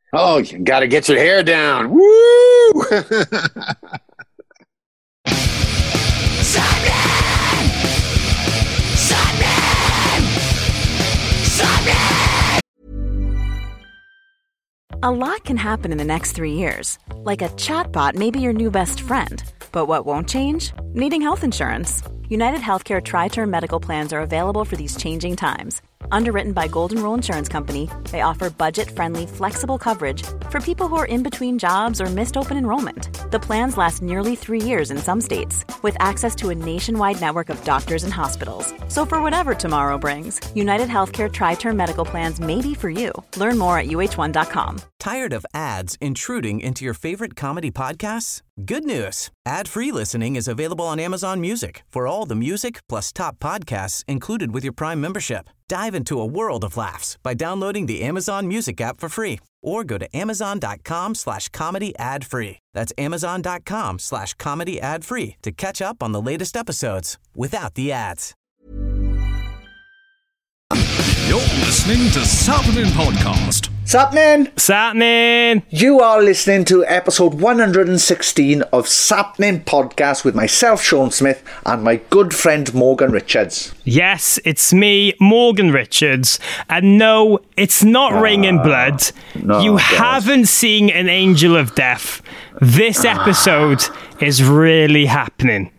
Oh, you got to get your hair down. Woo! A lot can happen in the next 3 years. Like a chatbot may be your new best friend. But what won't change? Needing health insurance. United Healthcare Tri-Term Medical Plans are available for these changing times. Underwritten by Golden Rule Insurance Company, they offer budget-friendly, flexible coverage for people who are in between jobs or missed open enrollment. The plans last nearly 3 years in some states, with access to a nationwide network of doctors and hospitals. So for whatever tomorrow brings, United Healthcare Tri-Term Medical Plans may be for you. Learn more at uh1.com. Tired of ads intruding into your favorite comedy podcasts? Good news. Ad-free listening is available on Amazon Music for all the music plus top podcasts included with your Prime membership. Dive into a world of laughs by downloading the Amazon Music app for free or go to amazon.com/comedy ad-free. That's amazon.com/comedy ad-free to catch up on the latest episodes without the ads. You're listening to Sapnin Podcast. Sapnin! You are listening to episode 116 of Sapnin Podcast with myself, Sean Smith, and my good friend Morgan Richards. Yes, it's me, Morgan Richards. And no, it's not Raining Blood. No, you God. haven't seen An Angel of Death. This episode is really happening.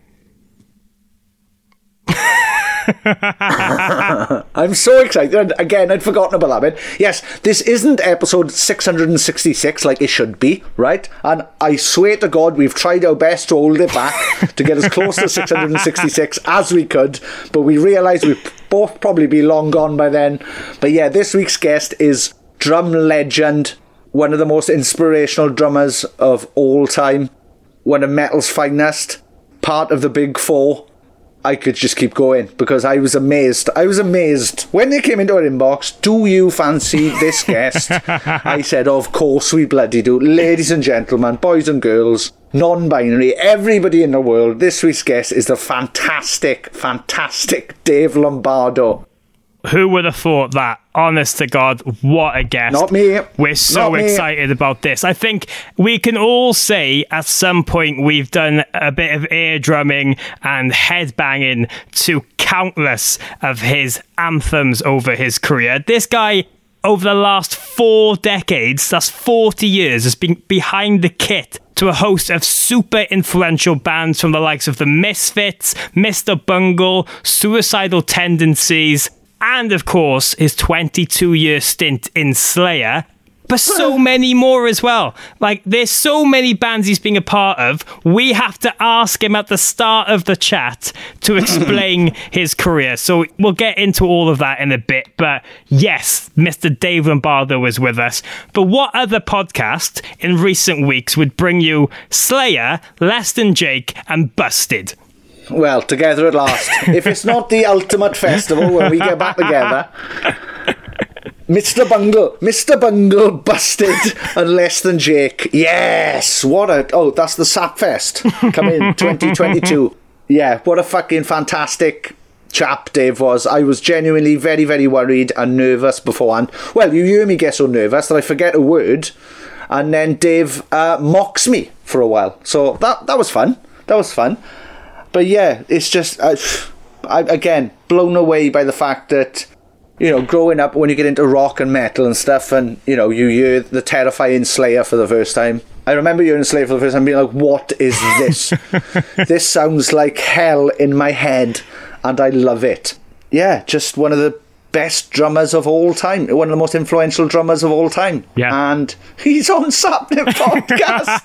I'm so excited. Again, I'd forgotten about that bit. Yes, this isn't episode 666 like it should be, right? And I swear to God, we've tried our best to hold it back to get as close to 666 as we could, but we realised we'd both probably be long gone by then. But yeah, this week's guest is drum legend, one of the most inspirational drummers of all time, one of metal's finest, part of the Big Four. I could just keep going because I was amazed. When they came into our inbox, do you fancy this guest? I said, of course we bloody do. Ladies and gentlemen, boys and girls, non-binary, everybody in the world, this week's guest is the fantastic Dave Lombardo. Who would have thought that? Honest to God, what a guest. Not me. We're so excited about this. I think we can all say at some point we've done a bit of ear drumming and headbanging to countless of his anthems over his career. This guy, over the last 4 decades, that's 40 years, has been behind the kit to a host of super influential bands from the likes of the Misfits, Mr. Bungle, Suicidal Tendencies, and, of course, his 22-year stint in Slayer. But so many more as well. Like, there's so many bands he's been a part of. We have to ask him at the start of the chat to explain his career. So we'll get into all of that in a bit. But yes, Mr. Dave Lombardo is with us. But what other podcast in recent weeks would bring you Slayer, Less Than Jake, and Busted? Well, together at last. If it's not the ultimate festival when we get back together. Mr. Bungle, Busted, and Less Than Jake. Yes! That's the Sapfest coming 2022. Yeah, what a fucking fantastic chap Dave was. I was genuinely very, very worried and nervous beforehand. Well, you hear me get so nervous that I forget a word, and then Dave mocks me for a while. So that was fun. But yeah, it's just, I again, blown away by the fact that, you know, growing up when you get into rock and metal and stuff and, you know, you hear the terrifying Slayer for the first time. I remember hearing Slayer for the first time being like, what is this? This sounds like hell in my head and I love it. Yeah, just one of the best drummers of all time, one of the most influential drummers of all time. Yeah. And he's on Sapnin Podcast.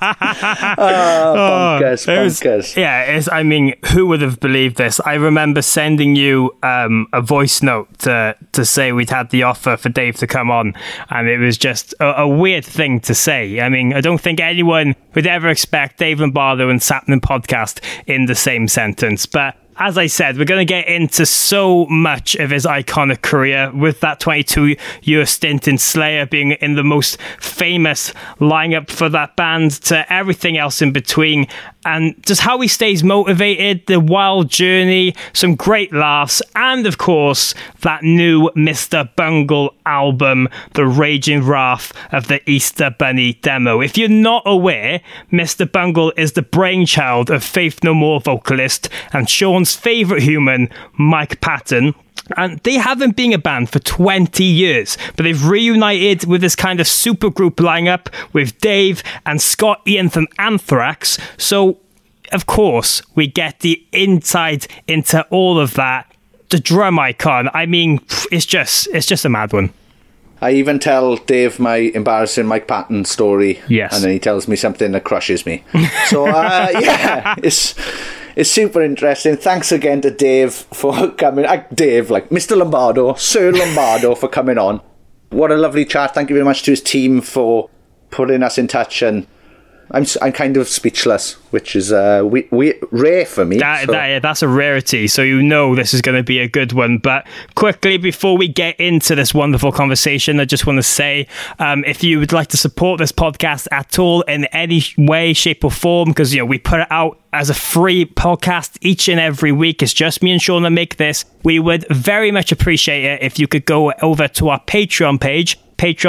Bonkers. I mean, who would have believed this? I remember sending you a voice note to say we'd had the offer for Dave to come on, and it was just a weird thing to say. I mean, I don't think anyone would ever expect Dave Lombardo and Sapnin Podcast in the same sentence, but as I said, we're going to get into so much of his iconic career, with that 22-year stint in Slayer being in the most famous lineup for that band, to everything else in between. and just how he stays motivated, the wild journey, some great laughs, and of course, that new Mr. Bungle album, The Raging Wrath of the Easter Bunny demo. If you're not aware, Mr. Bungle is the brainchild of Faith No More vocalist and Sean's favourite human, Mike Patton. And they haven't been a band for 20 years, but they've reunited with this kind of supergroup lineup with Dave and Scott Ian from Anthrax. So, of course, we get the insight into all of that. The drum icon, I mean, it's just a mad one. I even tell Dave my embarrassing Mike Patton story. Yes. And then he tells me something that crushes me. So, yeah, it's super interesting. Thanks again to Dave for coming. Dave, like Mr. Lombardo, Sir Lombardo for coming on. What a lovely chat. Thank you very much to his team for putting us in touch. And I'm kind of speechless, which is rare for me. That's a rarity, so you know this is going to be a good one. But quickly, before we get into this wonderful conversation, I just want to say, if you would like to support this podcast at all in any way, shape or form, because we put it out as a free podcast each and every week. It's just me and Sean that make this. We would very much appreciate it if you could go over to our Patreon page,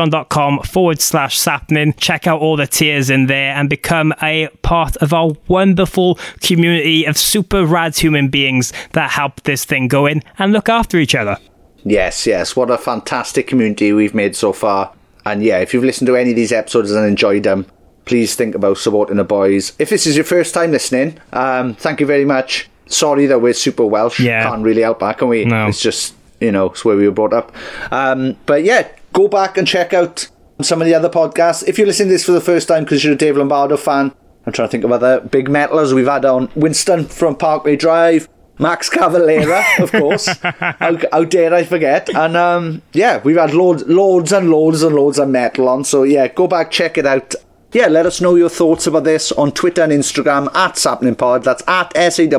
patreon.com/sapnin. Check out all the tiers in there and become a part of our wonderful community of super rad human beings that help this thing go in and look after each other. Yes. What a fantastic community we've made so far. And yeah, if you've listened to any of these episodes and enjoyed them, please think about supporting the boys. If this is your first time listening, thank you very much. Sorry that we're super Welsh. Yeah. Can't really help that, can we? No. It's just, it's where we were brought up. But yeah, go back and check out some of the other podcasts. If you're listening to this for the first time because you're a Dave Lombardo fan, I'm trying to think of other big metalers we've had on. Winston from Parkway Drive, Max Cavalera, of course. How dare I forget? And yeah, we've had loads and loads and loads of metal on. So yeah, go back, check it out. Yeah, let us know your thoughts about this on Twitter and Instagram at SappeninPod. That's at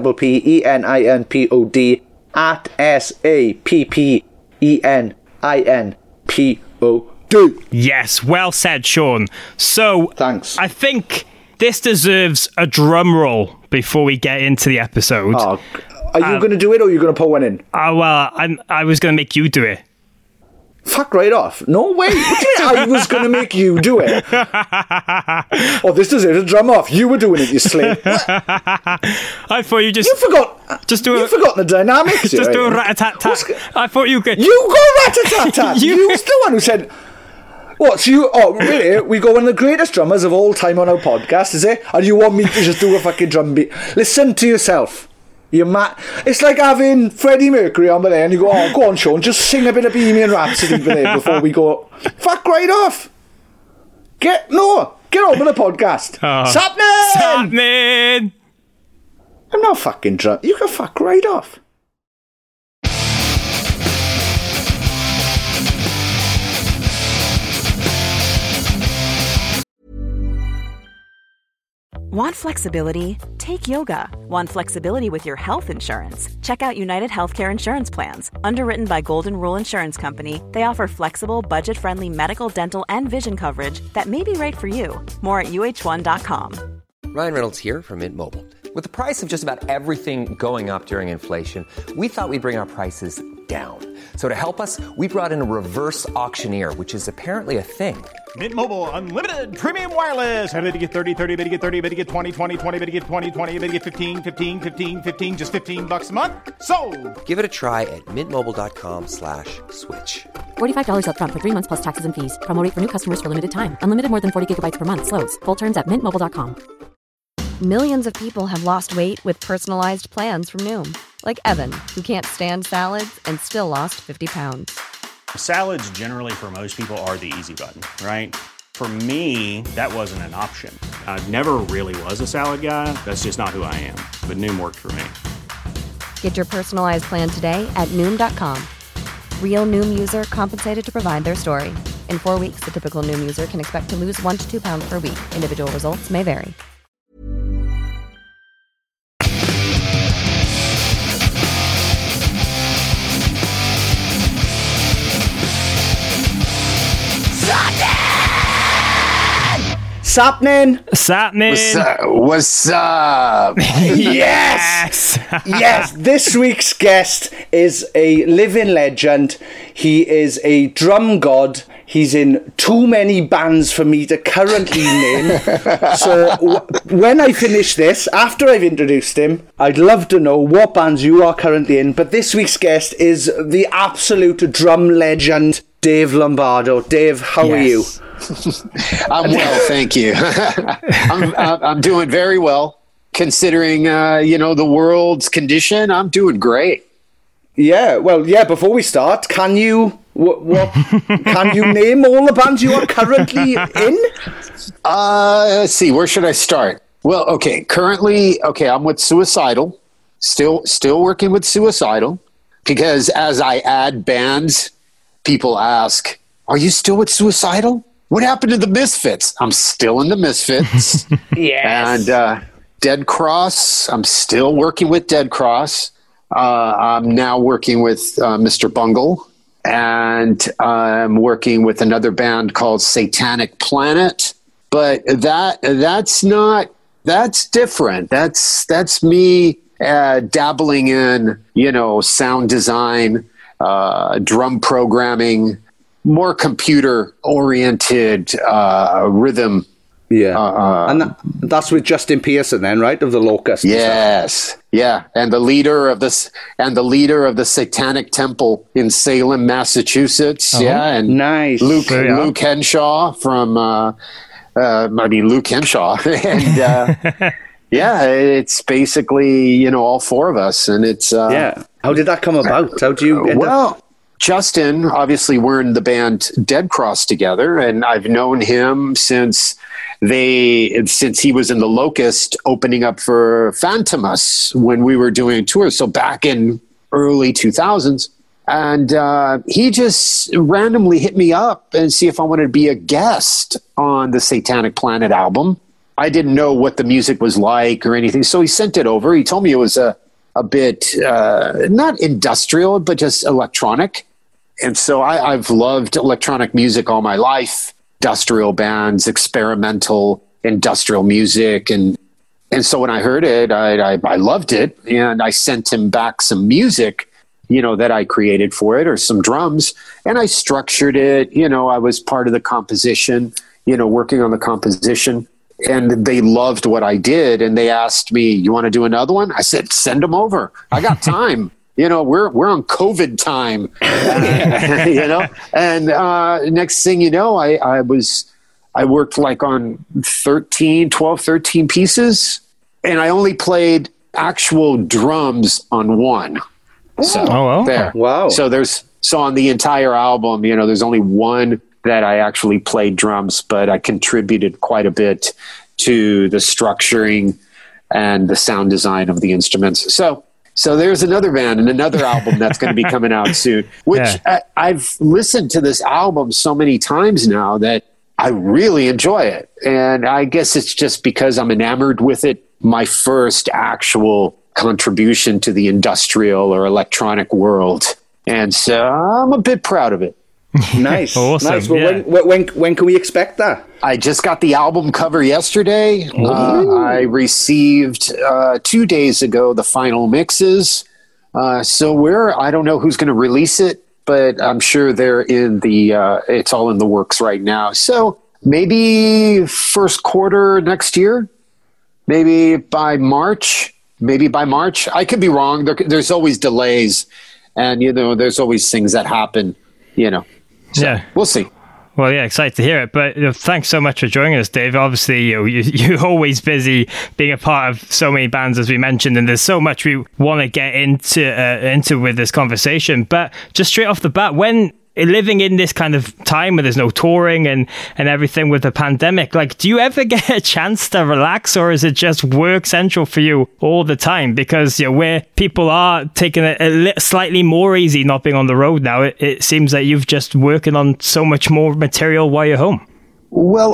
SAPPENINPOD, at SAPPENINPOD. Yes, well said, Sean. So, thanks. I think this deserves a drum roll before we get into the episode. Oh, are you going to do it or are you going to put one in? Well, I was going to make you do it. Fuck right off. No way. I was going to make you do it. Oh, this deserves a drum off. You were doing it, you slave. I thought you just... You forgot. You've forgotten the dynamics. Just do a rat-a-tat-tat. I thought you could... You go rat-a-tat-tat. You was the one who said... What, so you... Oh, really? We go one of the greatest drummers of all time on our podcast, is it? And you want me to just do a fucking drum beat? Listen to yourself. You're mad. It's like having Freddie Mercury on there and you go, oh, go on, Sean, just sing a bit of Bohemian Rhapsody for there before we go. Fuck right off. Get on with the podcast. Sapnin! I'm not fucking drunk. You can fuck right off. Want flexibility? Take yoga. Want flexibility with your health insurance? Check out United Healthcare Insurance Plans. Underwritten by Golden Rule Insurance Company, they offer flexible, budget-friendly medical, dental, and vision coverage that may be right for you. More at UH1.com. Ryan Reynolds here from Mint Mobile. With the price of just about everything going up during inflation, we thought we'd bring our prices down. So to help us, we brought in a reverse auctioneer, which is apparently a thing. Mint Mobile Unlimited Premium Wireless. How to get 30, 30, bit to get 30, bit to get 20, 20, 20, bit to get 20, 20, bit to get 15, 15, 15, 15, just $15 a month? Sold! Give it a try at mintmobile.com/switch. $45 up front for 3 months plus taxes and fees. Promo rate for new customers for limited time. Unlimited more than 40 gigabytes per month. Slows full terms at mintmobile.com. Millions of people have lost weight with personalized plans from Noom. Like Evan, who can't stand salads and still lost 50 pounds. Salads generally for most people are the easy button, right? For me, that wasn't an option. I never really was a salad guy. That's just not who I am. But Noom worked for me. Get your personalized plan today at Noom.com. Real Noom user compensated to provide their story. In 4 weeks, the typical Noom user can expect to lose 1 to 2 pounds per week. Individual results may vary. happening? What's happening? What's up? Yes! Yes, this week's guest is a living legend. He is a drum god. He's in too many bands for me to currently name. So when I finish this, after I've introduced him, I'd love to know what bands you are currently in. But this week's guest is the absolute drum legend, Dave Lombardo. Dave, how are you? I'm well, thank you. I'm doing very well, considering the world's condition. I'm doing great. Yeah, well, yeah. Before we start, can you can you name all the bands you are currently in? Let's see. Where should I start? Well, okay. Currently, I'm with Suicidal. Still working with Suicidal, because as I add bands, people ask, "Are you still with Suicidal? What happened to the Misfits?" I'm still in the Misfits. Yes. And Dead Cross. I'm still working with Dead Cross. I'm now working with Mr. Bungle, and I'm working with another band called Satanic Planet. But that's different. That's me dabbling in, sound design, drum programming, more computer oriented rhythm. Yeah, and that's with Justin Pearson, then, right, of the Locusts. Yes, yeah, and the leader of the Satanic Temple in Salem, Massachusetts. Oh, yeah, and nice. Luke Henshaw from Luke Henshaw, and yeah, it's basically all four of us, and it's yeah. How did that come about? How do you end up? Justin, obviously, we're in the band Dead Cross together, and I've known him since he was in the Locust opening up for Phantomus when we were doing tours. So back in early 2000s. And he just randomly hit me up and see if I wanted to be a guest on the Satanic Planet album. I didn't know what the music was like or anything. So he sent it over. He told me it was a bit, not industrial, but just electronic. And so I've loved electronic music all my life. Industrial bands, experimental industrial music, and so when I heard it, I loved it, and I sent him back some music, that I created for it, or some drums, and I structured it. I was part of the composition, working on the composition, and they loved what I did, and they asked me, "You want to do another one?" I said, "Send them over. I got time." We're on COVID time, and next thing you know, I worked like on 12, 13 pieces, and I only played actual drums on one. So there. Wow. So on the entire album, there's only one that I actually played drums, but I contributed quite a bit to the structuring and the sound design of the instruments. So there's another band and another album that's going to be coming out soon, which I've listened to this album so many times now that I really enjoy it. And I guess it's just because I'm enamored with it. My first actual contribution to the industrial or electronic world. And so I'm a bit proud of it. Nice. Awesome. Nice. Well, when can we expect that? I just got the album cover yesterday. I received 2 days ago the final mixes. So I don't know who's going to release it, but I'm sure they're in it's all in the works right now. So maybe first quarter next year, maybe by March. I could be wrong. There's always delays, and there's always things that happen. So we'll see. Well, yeah, excited to hear it. But thanks so much for joining us, Dave. Obviously, you're always busy being a part of so many bands, as we mentioned, and there's so much we want to get into with this conversation. But just straight off the bat, when living in this kind of time where there's no touring and everything with the pandemic, do you ever get a chance to relax, or is it just work central for you all the time? Because where people are taking it slightly more easy not being on the road now, it seems that you've just working on so much more material while you're home. Well,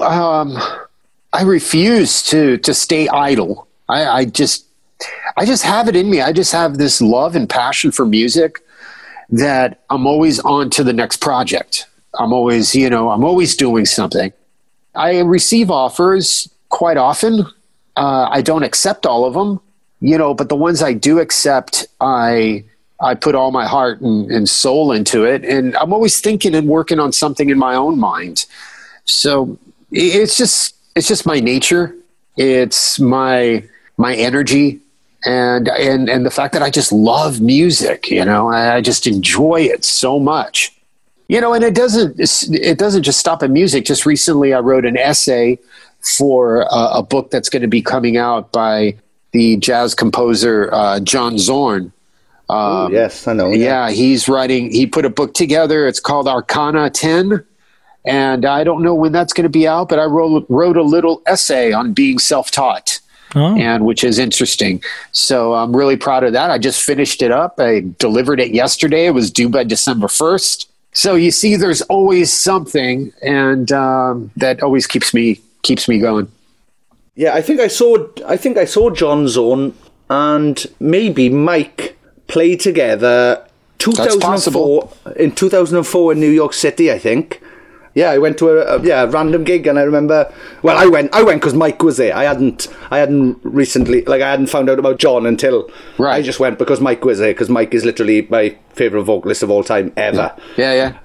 I refuse to stay idle. I just have it in me. I just have this love and passion for music that I'm always on to the next project. I'm always doing something. I receive offers quite often. I don't accept all of them, but the ones I do accept, I put all my heart and soul into it. And I'm always thinking and working on something in my own mind. So it's just my nature. It's my energy and the fact that I just love music, I just enjoy it so much. And it doesn't just stop at music. Just recently I wrote an essay for a book that's going to be coming out by the jazz composer John Zorn. Yes, I know. Yeah, he put a book together. It's called Arcana 10. And I don't know when that's going to be out, but I wrote a little essay on being self-taught, and which is interesting. So I'm really proud of that. I just finished it up. I delivered it yesterday. It was due by December 1st. So you see, there's always something, and that always keeps me going. Yeah, I think I saw John Zorn and maybe Mike play together 2004 in New York City, I think. Yeah, I went to a random gig, and I remember. Well, I went because Mike was there. I hadn't recently, I hadn't found out about John until I just went because Mike was there. Because Mike is literally my favorite vocalist of all time ever. Yeah.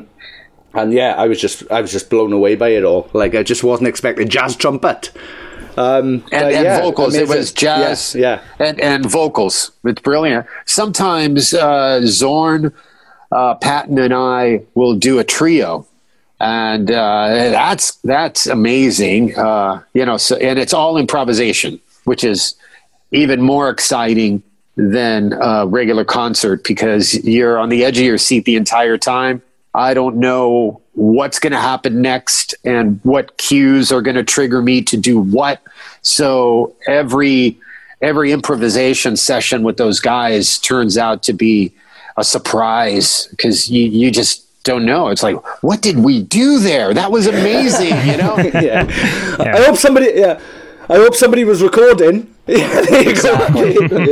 And yeah, I was just blown away by it all. I just wasn't expecting jazz trumpet. And vocals. Amazing. It was jazz, and vocals. It's brilliant. Sometimes Zorn, Patton, and I will do a trio. And that's amazing, So, and it's all improvisation, which is even more exciting than a regular concert because you're on the edge of your seat the entire time. I don't know what's going to happen next and what cues are going to trigger me to do what. So every improvisation session with those guys turns out to be a surprise because you just don't know. It's like, what did we do there? That was amazing, Yeah. I hope somebody was recording. There you go.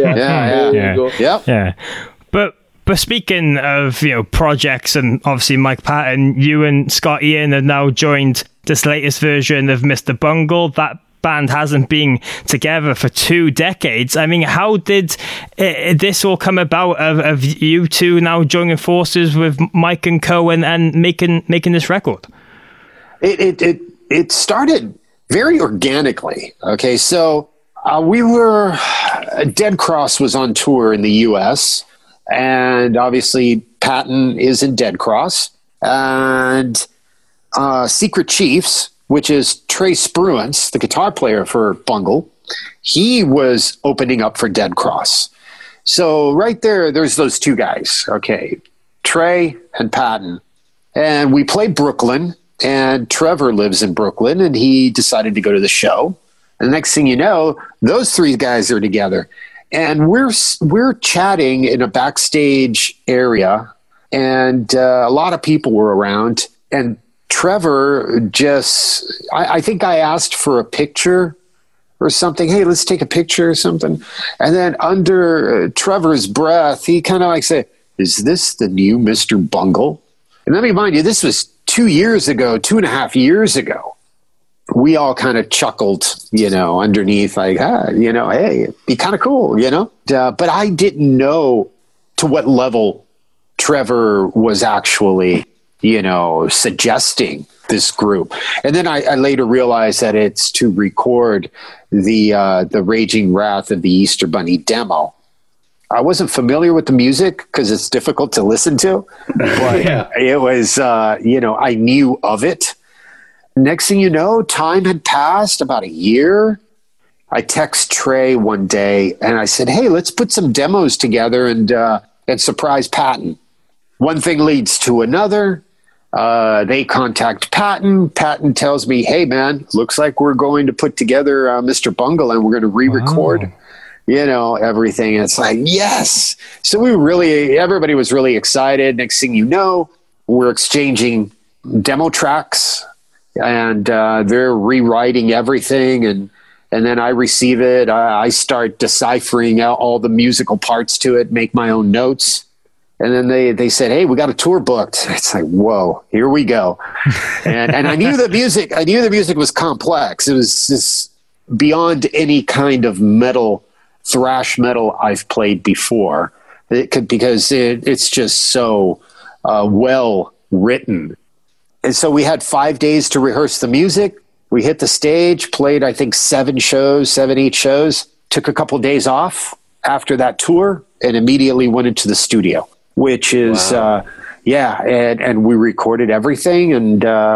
Yeah. But speaking of projects and obviously Mike Patton, you and Scott Ian have now joined this latest version of Mr. Bungle. That band hasn't been together for 2 decades. I mean, how did this all come about of you two now joining forces with Mike and co and making this record? It started very organically. Okay, so Dead Cross was on tour in the U.S. and obviously Patton is in Dead Cross, and Secret Chiefs, which is Trey Spruance, the guitar player for Bungle, he was opening up for Dead Cross. So right there's those two guys, okay, Trey and Patton. And we played Brooklyn, and Trevor lives in Brooklyn, and he decided to go to the show. And the next thing you know, those 3 guys are together. And we're chatting in a backstage area, and a lot of people were around, and Trevor I think I asked for a picture or something. Hey, let's take a picture or something. And then under Trevor's breath, he kind of said, is this the new Mr. Bungle? And let me remind you, this was 2.5 years ago. We all kind of chuckled, underneath hey, it'd be kind of cool, but I didn't know to what level Trevor was actually suggesting this group. And then I later realized that it's to record the Raging Wrath of the Easter Bunny demo. I wasn't familiar with the music because it's difficult to listen to, but it was, I knew of it. Next thing you know, time had passed about a year. I text Trey one day and I said, hey, let's put some demos together and surprise Patton. One thing leads to another. They contact Patton. Patton tells me, hey, man, looks like we're going to put together Mr. Bungle and we're going to re-record, everything. And it's like, yes. So everybody was really excited. Next thing you know, we're exchanging demo tracks and they're rewriting everything. And then I receive it. I start deciphering out all the musical parts to it, make my own notes. And then they said, "Hey, we got a tour booked." It's like, whoa, here we go. And I knew the music was complex. It was just beyond any kind of thrash metal I've played before. Because it's just so well written. And so we had 5 days to rehearse the music. We hit the stage, played, I think, 8 shows, took a couple of days off after that tour, and immediately went into the studio, which is, and we recorded everything, and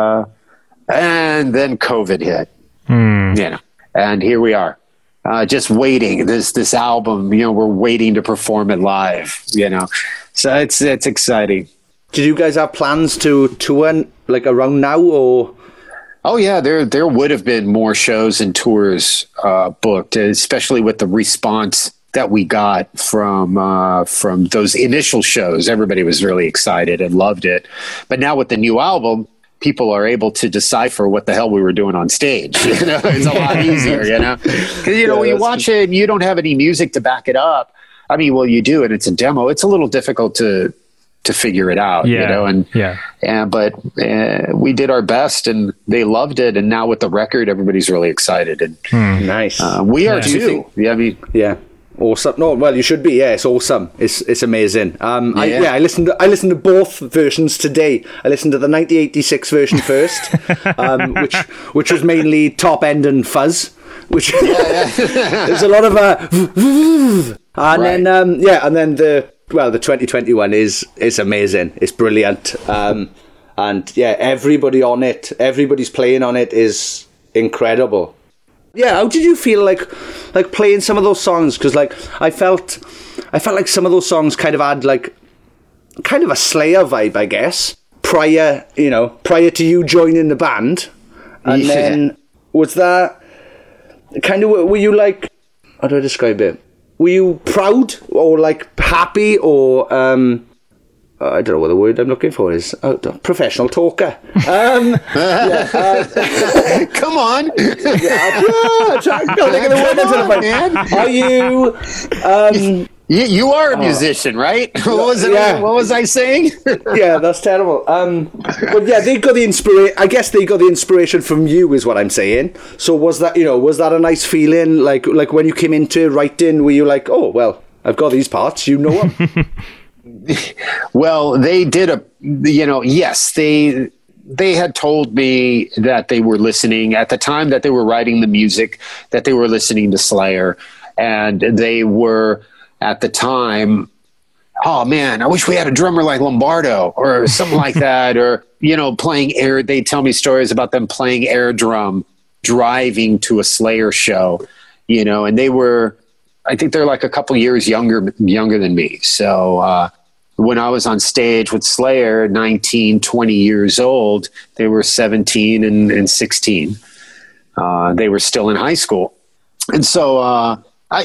then COVID hit, and here we are. Just waiting. This album, we're waiting to perform it live, So it's exciting. Did you guys have plans to tour like around now, or? Oh yeah, there would have been more shows and tours booked, especially with the response that we got from those initial shows. Everybody was really excited and loved it. But now with the new album, people are able to decipher what the hell we were doing on stage. It's a lot easier, because when you watch it and you don't have any music to back it up. I mean, well, you do, and it's a demo. It's a little difficult to figure it out, but we did our best, and they loved it. And now with the record, everybody's really excited. And nice, we are too. Awesome. No, well, you should be. Yeah, it's awesome. It's amazing. I listened to both versions today. I listened to the 1986 version first, which was mainly top end and fuzz. Which there's a lot of and then the 2021 is amazing. It's brilliant. Everybody on it, everybody's playing on it is incredible. Yeah, how did you feel like playing some of those songs? Because I felt like some of those songs kind of had kind of a Slayer vibe, I guess. Prior to you joining the band, and then was that kind of, were you like, how do I describe it? Were you proud or happy or I don't know what the word I'm looking for is. Professional talker. Come on. Are you? You are a musician, right? What was I saying? Yeah, that's terrible. But yeah, they got the inspiration. I guess they got the inspiration from you, is what I'm saying. So was that a nice feeling? Like when you came into writing, were you like, oh well, I've got these parts, them. Well, they did yes, they had told me that they were listening at the time that they were writing the music, that they were listening to Slayer, and they were at the time, oh man, I wish we had a drummer like Lombardo or something like that, or, playing air. They tell me stories about them playing air drum, driving to a Slayer show, and they were, I think they're like a couple years younger than me. So when I was on stage with Slayer, 19, 20 years old, they were 17 and 16. They were still in high school. And so,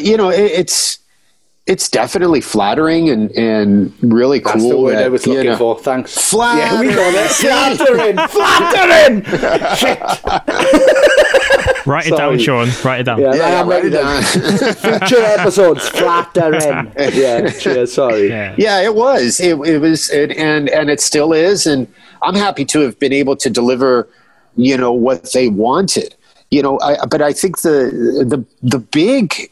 it's definitely flattering and really cool. That's the word I was looking for. Thanks. Flattering. Yeah, we got it. Flattering. Shit. Write it down, Sean. Write it down. Yeah, write it down. Future episodes. Flattering. Yeah. Cheers. Sorry. Yeah, it was. It was, and it still is. And I'm happy to have been able to deliver, what they wanted. But I think the big.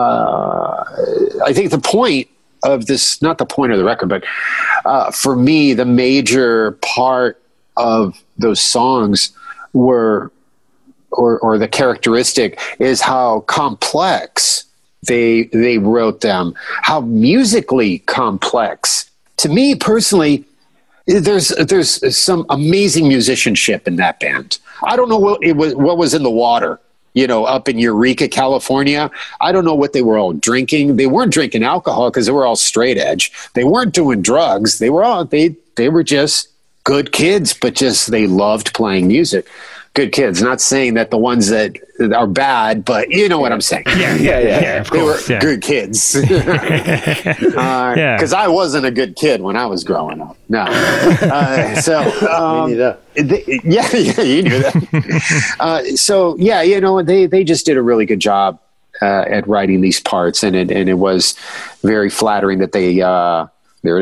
I think the point of this, not the point of the record, but for me, the major part of those songs were, or the characteristic is how complex they wrote them, how musically complex. To me personally, there's some amazing musicianship in that band. I don't know what was in the water. Up in Eureka, California. I don't know what they were all drinking. They weren't drinking alcohol because they were all straight edge. They weren't doing drugs. They were just good kids, but just they loved playing music. Good kids. Not saying that the ones that are bad, but you know what I'm saying. Yeah. Of course, they were good kids. Because I wasn't a good kid when I was growing up. No. Me neither. You knew that. They just did a really good job at writing these parts, and it was very flattering that they there it is.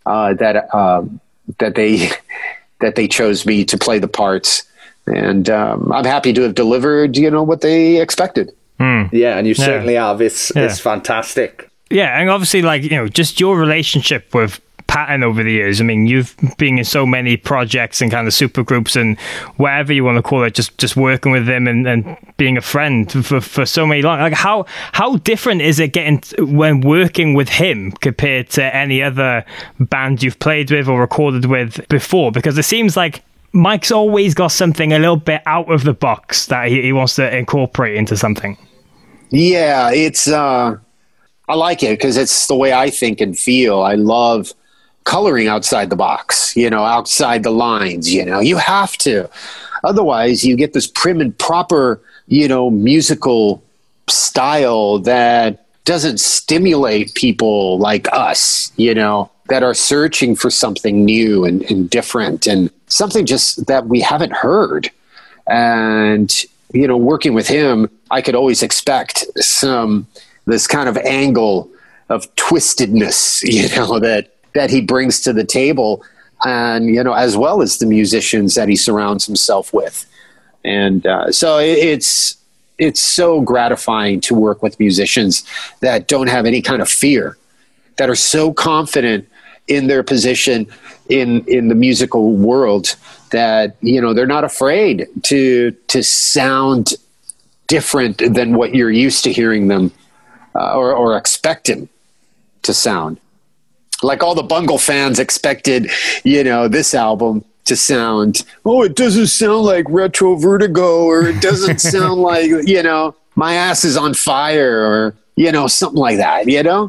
that they chose me to play the parts, and I'm happy to have delivered, what they expected. Yeah, and you certainly have. It's fantastic. Yeah, and obviously, just your relationship with Patton over the years. I mean, you've been in so many projects and kind of super groups and whatever you want to call it, just working with him and being a friend for so many long. Like, how different is it when working with him compared to any other band you've played with or recorded with before? Because it seems like Mike's always got something a little bit out of the box that he wants to incorporate into something. Yeah, it's I like it because it's the way I think and feel. I love coloring outside the box, outside the lines, you have to. Otherwise, you get this prim and proper, musical style that doesn't stimulate people like us, that are searching for something new and different and something just that we haven't heard. And, working with him, I could always expect this kind of angle of twistedness, that he brings to the table, and as well as the musicians that he surrounds himself with. And so it's so gratifying to work with musicians that don't have any kind of fear, that are so confident in their position in the musical world that they're not afraid to sound different than what you're used to hearing them or expecting to sound. Like all the Bungle fans expected, this album to sound, it doesn't sound like Retro Vertigo, or it doesn't sound like, My Ass Is on Fire, or, something like that,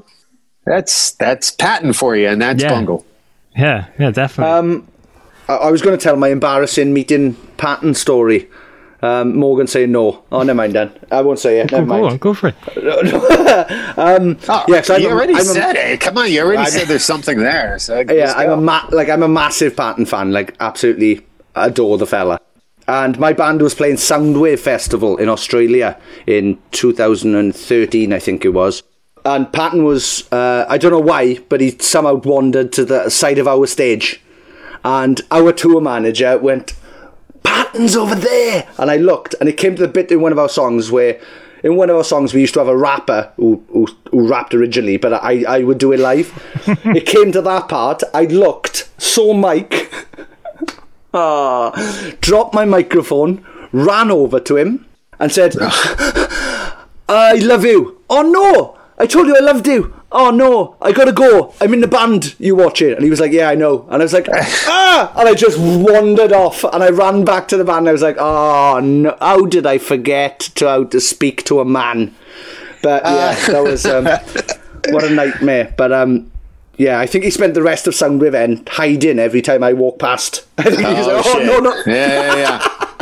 That's Patton for you, and that's Bungle. Yeah, definitely. I was going to tell my embarrassing meeting Patton story. Morgan saying no. Oh, never mind then. I won't say it. Never mind. Go for it. You already said it. Come on, you already said there's something there. So I'm a massive Patton fan. Like, absolutely adore the fella. And my band was playing Soundwave Festival in Australia in 2013, I think it was. And Patton was, I don't know why, but he somehow wandered to the side of our stage. And our tour manager went, Patton's over there, and I looked, and it came to the bit in one of our songs where, in one of our songs, we used to have a rapper who rapped originally, but I would do it live. It came to that part. I looked, saw Mike, dropped my microphone, ran over to him, and said, "I love you." "Oh no, I told you I loved you." "Oh no, I gotta go. I'm in the band. You watch it." And he was like, "Yeah, I know." And I was like, and I just wandered off, and I ran back to the band. And I was like, "Oh no, how did I forget how to speak to a man?" But yeah, that was what a nightmare. But I think he spent the rest of Soundwave End hiding every time I walked past. I think he was like, shit. no. Yeah.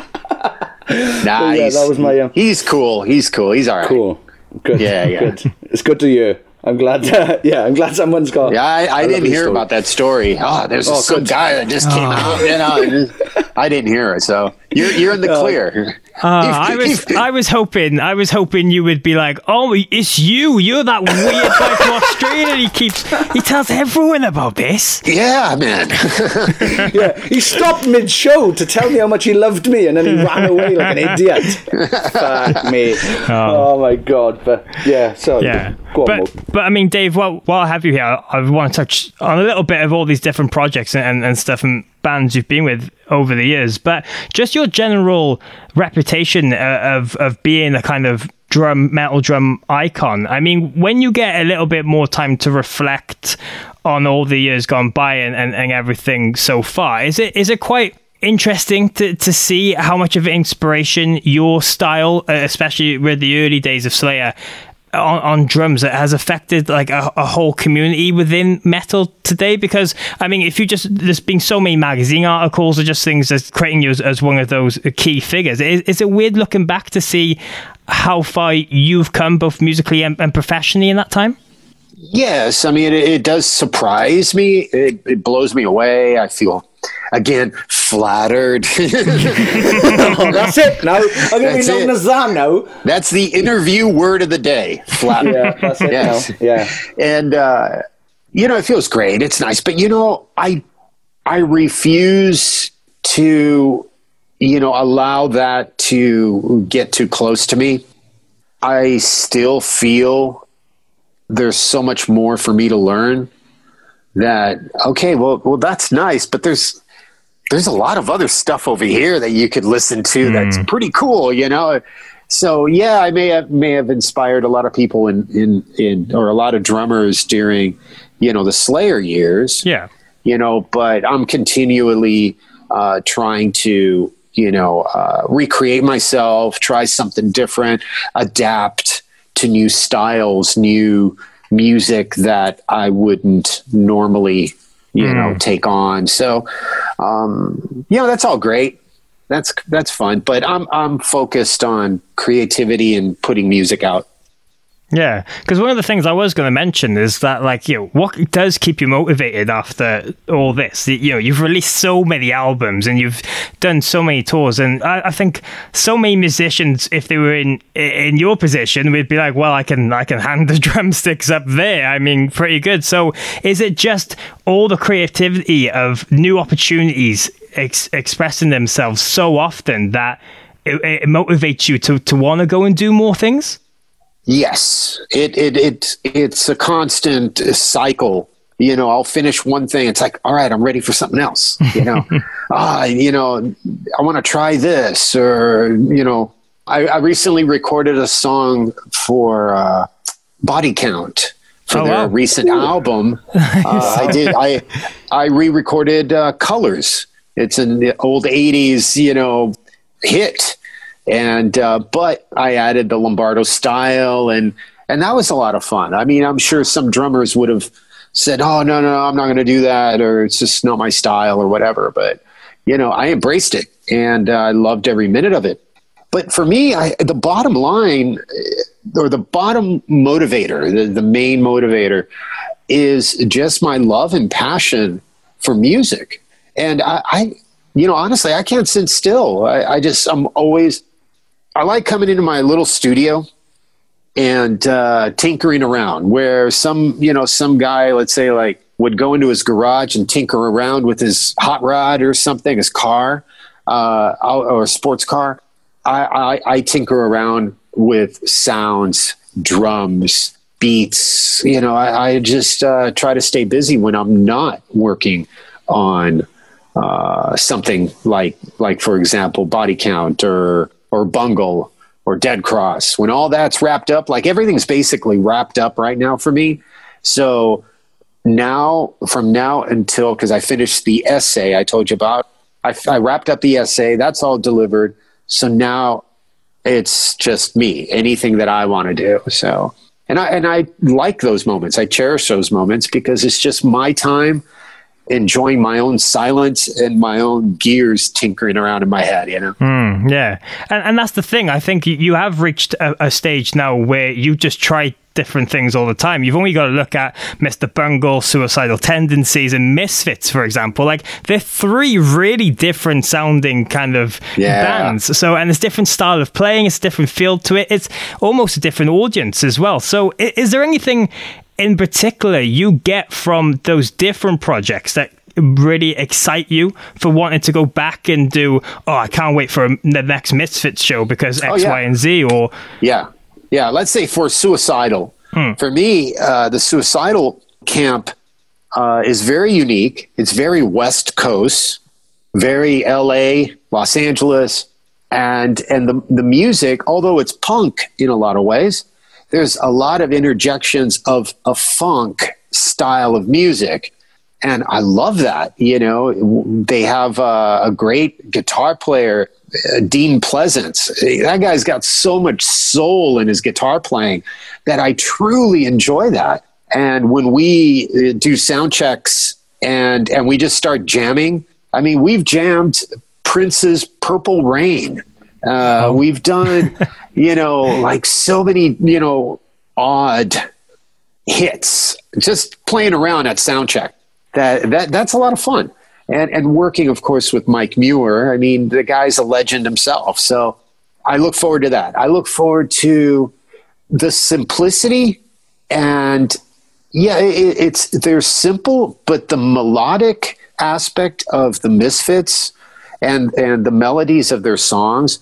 Nice. That was my. He's cool. He's all right. Cool. Good. Yeah. Good. It's good to hear. I'm glad. I'm glad someone's got. Yeah, I didn't hear about that story. There's some guy that just came out. I didn't hear it. So you're in the clear. I was hoping you would be like, "Oh, it's you. You're that weird guy from Australia." He tells everyone about this. Yeah, man. He stopped mid-show to tell me how much he loved me, and then he ran away like an idiot. Fuck me. Oh my god. But yeah, sorry. Yeah. But I mean, Dave, while I have you here, I want to touch on a little bit of all these different projects and stuff and bands you've been with over the years. But just your general reputation of being a kind of metal drum icon. I mean, when you get a little bit more time to reflect on all the years gone by and everything so far, is it quite interesting to see how much of an inspiration your style, especially with the early days of Slayer, on drums, that has affected like a whole community within metal today? Because I mean, there's been so many magazine articles or just things that's creating you as one of those key figures. Is it weird looking back to see how far you've come both musically and professionally in that time? Yes, I mean it does surprise me. It blows me away. I feel, again, flattered. That's it. Now I'm going to be known as that now. That's the interview word of the day. Flattered. Yeah, that's it. Yes. Now. Yeah. And it feels great. It's nice. But, I refuse to, allow that to get too close to me. I still feel there's so much more for me to learn that, okay, well, that's nice, but there's a lot of other stuff over here that you could listen to that's pretty cool, So yeah, I may have inspired a lot of people in or a lot of drummers during, the Slayer years. Yeah. But I'm continually trying to, recreate myself, try something different, adapt to new styles, new music that I wouldn't normally, take on. So, that's all great. That's fun, but I'm focused on creativity and putting music out. Yeah, because one of the things I was going to mention is that, what does keep you motivated after all this? You've released so many albums and you've done so many tours, and I think so many musicians, if they were in your position, would be like, well, I can hand the drumsticks up there. I mean, pretty good. So is it just all the creativity of new opportunities expressing themselves so often that it motivates you to want to go and do more things? Yes, it's a constant cycle. I'll finish one thing. It's like, all right, I'm ready for something else. I want to try this, or, I recently recorded a song for Body Count for their recent album. I re-recorded Colors. It's an old 80s, hit. And, but I added the Lombardo style and that was a lot of fun. I mean, I'm sure some drummers would have said, oh, no, I'm not going to do that, or it's just not my style or whatever. But, I embraced it and I loved every minute of it. But for me, the bottom line, or the bottom motivator, the main motivator is just my love and passion for music. And I honestly, I can't sit still. I like coming into my little studio and tinkering around, where some guy, let's say, would go into his garage and tinker around with his hot rod or something, his car, or a sports car. I tinker around with sounds, drums, beats. I just try to stay busy when I'm not working on something like for example, Body Count or Bungle or Dead Cross. When all that's wrapped up, everything's basically wrapped up right now for me. So from now until, because I finished the essay I told you about, I wrapped up the essay. That's all delivered. So now it's just me, anything that I want to do. So, and I like those moments. I cherish those moments because it's just my time, enjoying my own silence and my own gears tinkering around in my head, Yeah. And that's the thing. I think you have reached a stage now where you just try different things all the time. You've only got to look at Mr. Bungle, Suicidal Tendencies, and Misfits, for example. They're three really different sounding kind of bands. So, and it's different style of playing, it's a different feel to it. It's almost a different audience as well. So is there anything in particular you get from those different projects that really excite you for wanting to go back and do, I can't wait for the next Misfits show because X, Y, and Z, or... Yeah, let's say for Suicidal. For me, the Suicidal camp is very unique. It's very West Coast, very LA, Los Angeles, and the music, although it's punk in a lot of ways, there's a lot of interjections of a funk style of music. And I love that. They have a great guitar player, Dean Pleasance. That guy's got so much soul in his guitar playing that I truly enjoy that. And when we do sound checks and we just start jamming, I mean, we've jammed Prince's Purple Rain. We've done, so many, odd hits, just playing around at soundcheck. That's a lot of fun. And working, of course, with Mike Muir. I mean, the guy's a legend himself. So I look forward to that. I look forward to the simplicity and Yeah, they're simple, but the melodic aspect of the Misfits and the melodies of their songs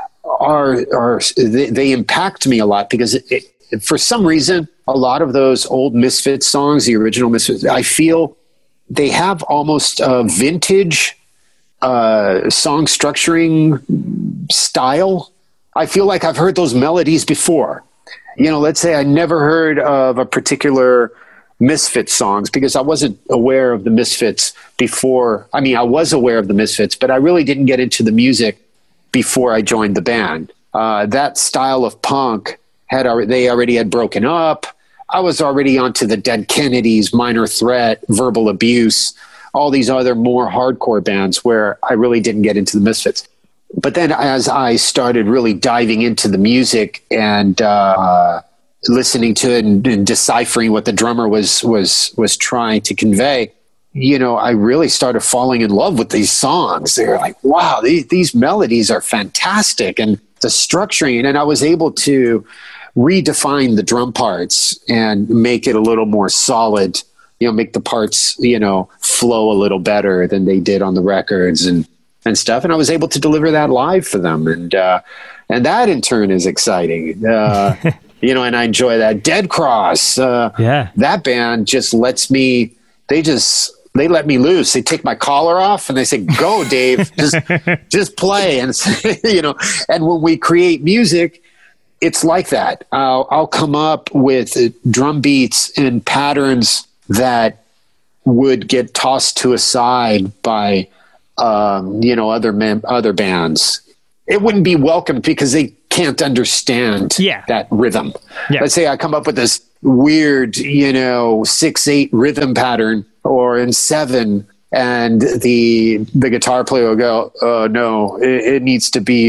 they impact me a lot, because for some reason, a lot of those old Misfits songs, the original Misfits, I feel they have almost a vintage song structuring style. I feel like I've heard those melodies before. Let's say I never heard of a particular Misfits songs, because I wasn't aware of the Misfits before. I mean, I was aware of the Misfits, but I really didn't get into the music before I joined the band. That style of punk they already had broken up. I was already onto the Dead Kennedys, Minor Threat, Verbal Abuse, all these other more hardcore bands where I really didn't get into the Misfits. But then as I started really diving into the music and listening to it and deciphering what the drummer was trying to convey, I really started falling in love with these songs. They were like, wow, these melodies are fantastic, and the structuring. And I was able to redefine the drum parts and make it a little more solid, make the parts, flow a little better than they did on the records and stuff. And I was able to deliver that live for them. And that in turn is exciting. And I enjoy that. Dead Cross, that band just lets me, they let me loose. They take my collar off and they say, go, Dave, just play. And, and when we create music, it's like that. I'll come up with drum beats and patterns that would get tossed to a side by, other bands. It wouldn't be welcomed because they can't understand that rhythm. Yeah. Let's say I come up with this weird, 6/8 rhythm pattern, or in 7, and the guitar player will go, "Oh no, it needs to be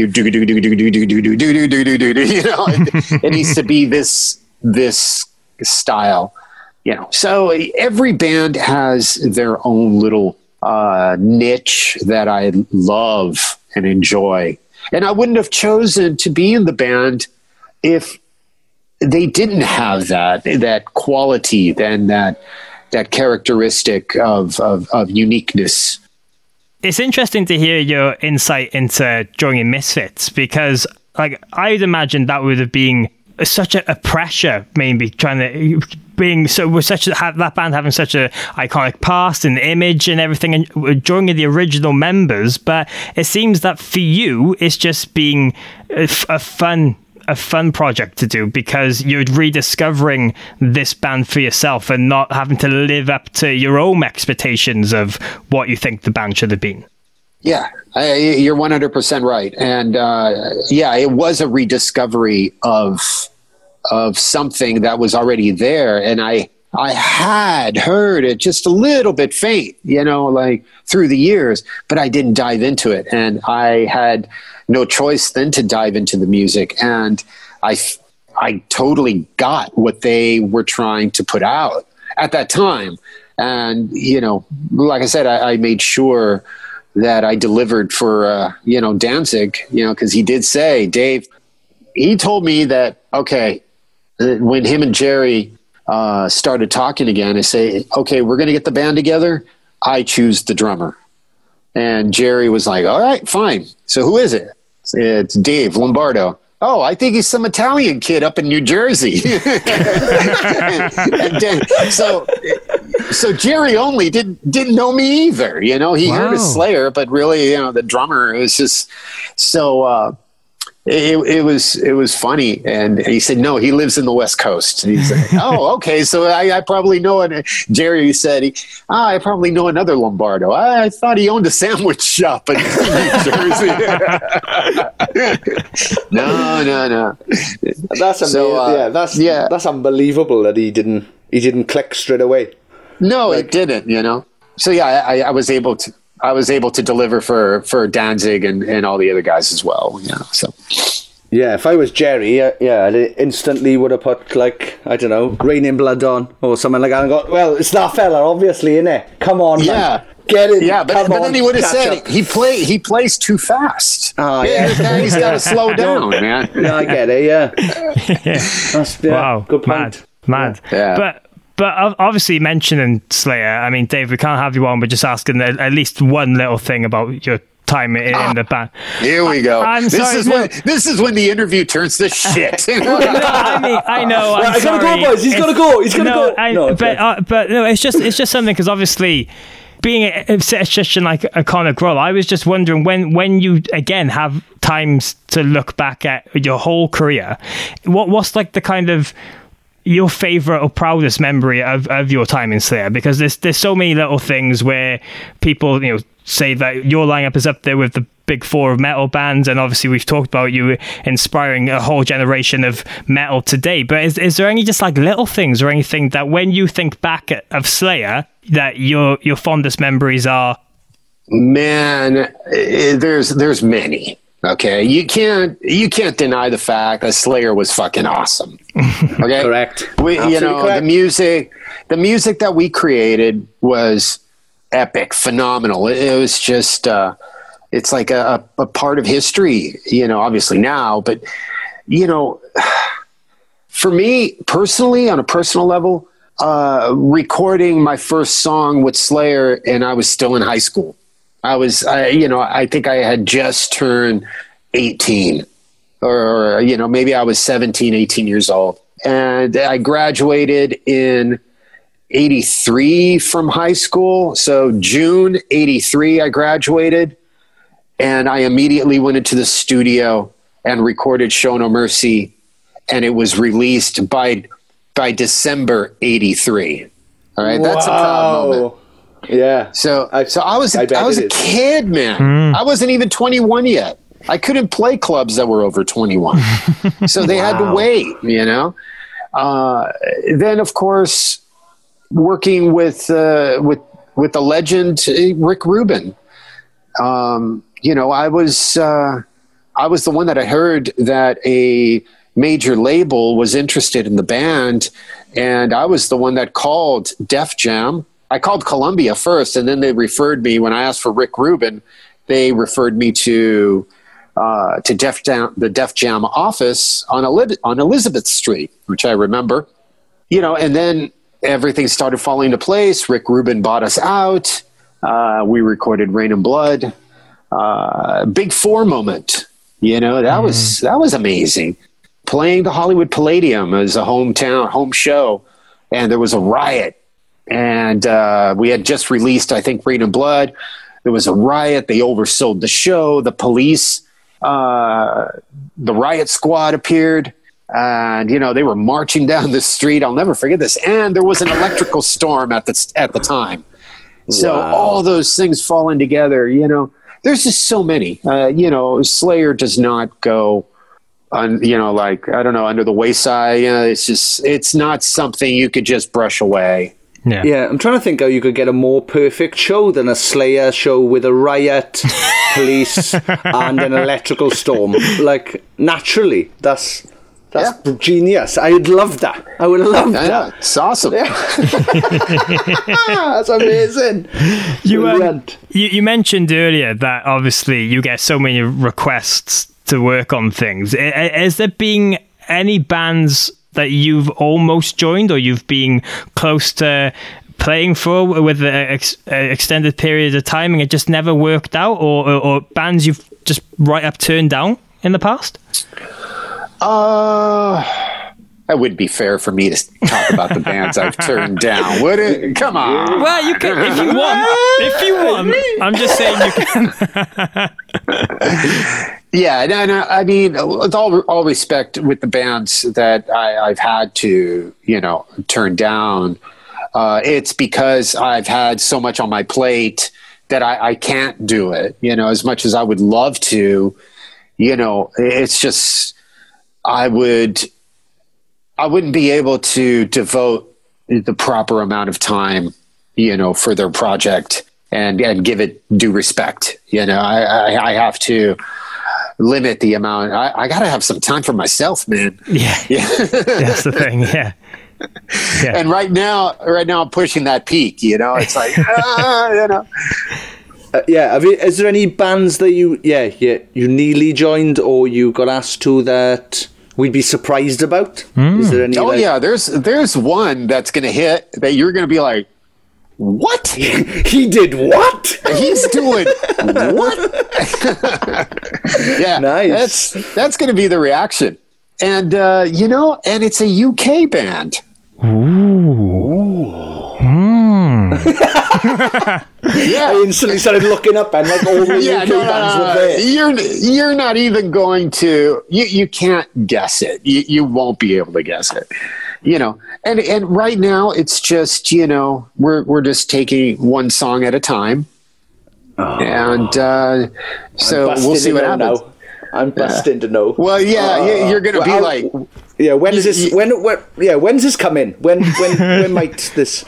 it needs to be this style." So every band has their own little niche that I love and enjoy. And I wouldn't have chosen to be in the band if they didn't have that quality, then that characteristic of uniqueness. It's interesting to hear your insight into joining Misfits, because I'd imagine that would have been such a pressure, maybe trying to being so with that band having such a iconic past and image and everything, and joining the original members. But it seems that for you, it's just being a fun project to do, because you're rediscovering this band for yourself and not having to live up to your own expectations of what you think the band should have been. Yeah, you're 100% right. And it was a rediscovery of something that was already there. And I had heard it just a little bit faint, through the years, but I didn't dive into it. And I had no choice then to dive into the music. And I totally got what they were trying to put out at that time. And, like I said, I made sure that I delivered for, Danzig, because he did say, Dave, he told me that, okay, when him and Jerry started talking again, I say, okay, we're going to get the band together. I choose the drummer. And Jerry was like, all right, fine. So who is it? It's Dave Lombardo. Oh, I think he's some Italian kid up in New Jersey. So Jerry only didn't know me either. He heard of Slayer, but really, the drummer was just so. It was funny, and he said, "No, he lives in the West Coast." And he said, "Oh, okay, so I probably know it." Jerry said, "I probably know another Lombardo. I thought he owned a sandwich shop in New Jersey." No. That's amazing. That's unbelievable that he didn't click straight away. No, it didn't. So I was able to deliver for Danzig and all the other guys as well. So. Yeah, if I was Jerry, I instantly would have put Rain in Blood on or something like that and go, well, it's that fella, obviously, innit? Come on, man. Get it. Yeah, but then he would have said he plays too fast. Oh, yeah. He's got to slow down, man. Yeah, I get it, yeah. Wow. Good point. Mad. Yeah. But But obviously mentioning Slayer, I mean, Dave, we can't have you on, but just asking at least one little thing about your time in the band. Here we go. This is when the interview turns to shit. I know. I gotta go, boys. He's gotta go. But no, it's just something, because obviously, being such an iconic role, I was just wondering when you again have times to look back at your whole career, what's like the kind of your favorite or proudest memory of your time in Slayer? Because there's so many little things where people, you know, say that your lineup is up there with the big four of metal bands, and obviously we've talked about you inspiring a whole generation of metal today. But is there any just like little things or anything that when you think back of Slayer that your fondest memories are? Man, there's many. Okay, you can't deny the fact that Slayer was fucking awesome. Okay, correct. Correct. The music that we created was epic, phenomenal. It was just it's like a part of history, you know, obviously now, but you know, for me personally, on a personal level, recording my first song with Slayer, and I was still in high school. I think I had just turned 18, or you know, maybe I was 17, 18 years old, and I graduated in 83 from high school. So June 83, I graduated, and I immediately went into the studio and recorded Show No Mercy, and it was released by December 83. All right. Wow. That's a proud moment. Yeah. So I was a kid, man. I wasn't even 21 yet. I couldn't play clubs that were over 21. So they had to wait, you know? Then of course, working with the legend Rick Rubin. You know, I was the one that I heard that a major label was interested in the band, and I was the one that called Def Jam. I called Columbia first, and then they referred me. When I asked for Rick Rubin, they referred me to the Def Jam office on Elizabeth Street, which I remember. You know, and then everything started falling into place. Rick Rubin bought us out. We recorded Rain and Blood. Big Four moment. You know, that was amazing. Playing the Hollywood Palladium as a home show, and there was a riot. And we had just released, I think, Rain and Blood. There was a riot. They oversold the show. The police, the riot squad appeared. And, you know, they were marching down the street. I'll never forget this. And there was an electrical storm at the time. So all those things falling together, you know, there's just so many. You know, Slayer does not go on, you know, like, I don't know, under the wayside. You know, it's not something you could just brush away. Yeah, I'm trying to think how you could get a more perfect show than a Slayer show with a riot, police, and an electrical storm. Like, naturally, that's genius. I'd love that. I would love that. Yeah, it's awesome. Yeah. That's amazing. You mentioned earlier that obviously you get so many requests to work on things. Has there been any bands that you've almost joined or you've been close to playing for with an extended period of time and it just never worked out, or bands you've just right up turned down in the past? That wouldn't be fair for me to talk about the bands I've turned down, would it? Come on. Well, you can if you want. If you want, I'm just saying you can. Yeah, no. I mean, with all respect, with the bands that I've had to, you know, turn down, it's because I've had so much on my plate that I can't do it. You know, as much as I would love to, you know, it's just I wouldn't be able to devote the proper amount of time, you know, for their project and give it due respect. You know, I have to limit the amount. I got to have some time for myself, man. Yeah. That's the thing. Yeah. And right now I'm pushing that peak, you know, it's like, you know. Is there any bands that you nearly joined or you got asked to that we'd be surprised about? Is there any? Oh yeah, there's one that's going to hit that you're going to be like, what? He did what? He's doing what? Yeah, nice. That's going to be the reaction, and and it's a UK band. Ooh. Yeah, I instantly started looking up and like all the UK bands were there. You're not even going to. You can't guess it. You won't be able to guess it. And right now it's just we're just taking one song at a time, and so we'll see what happens. Now. I'm busting to know. Well, you're going to be like, when's this coming? When might this?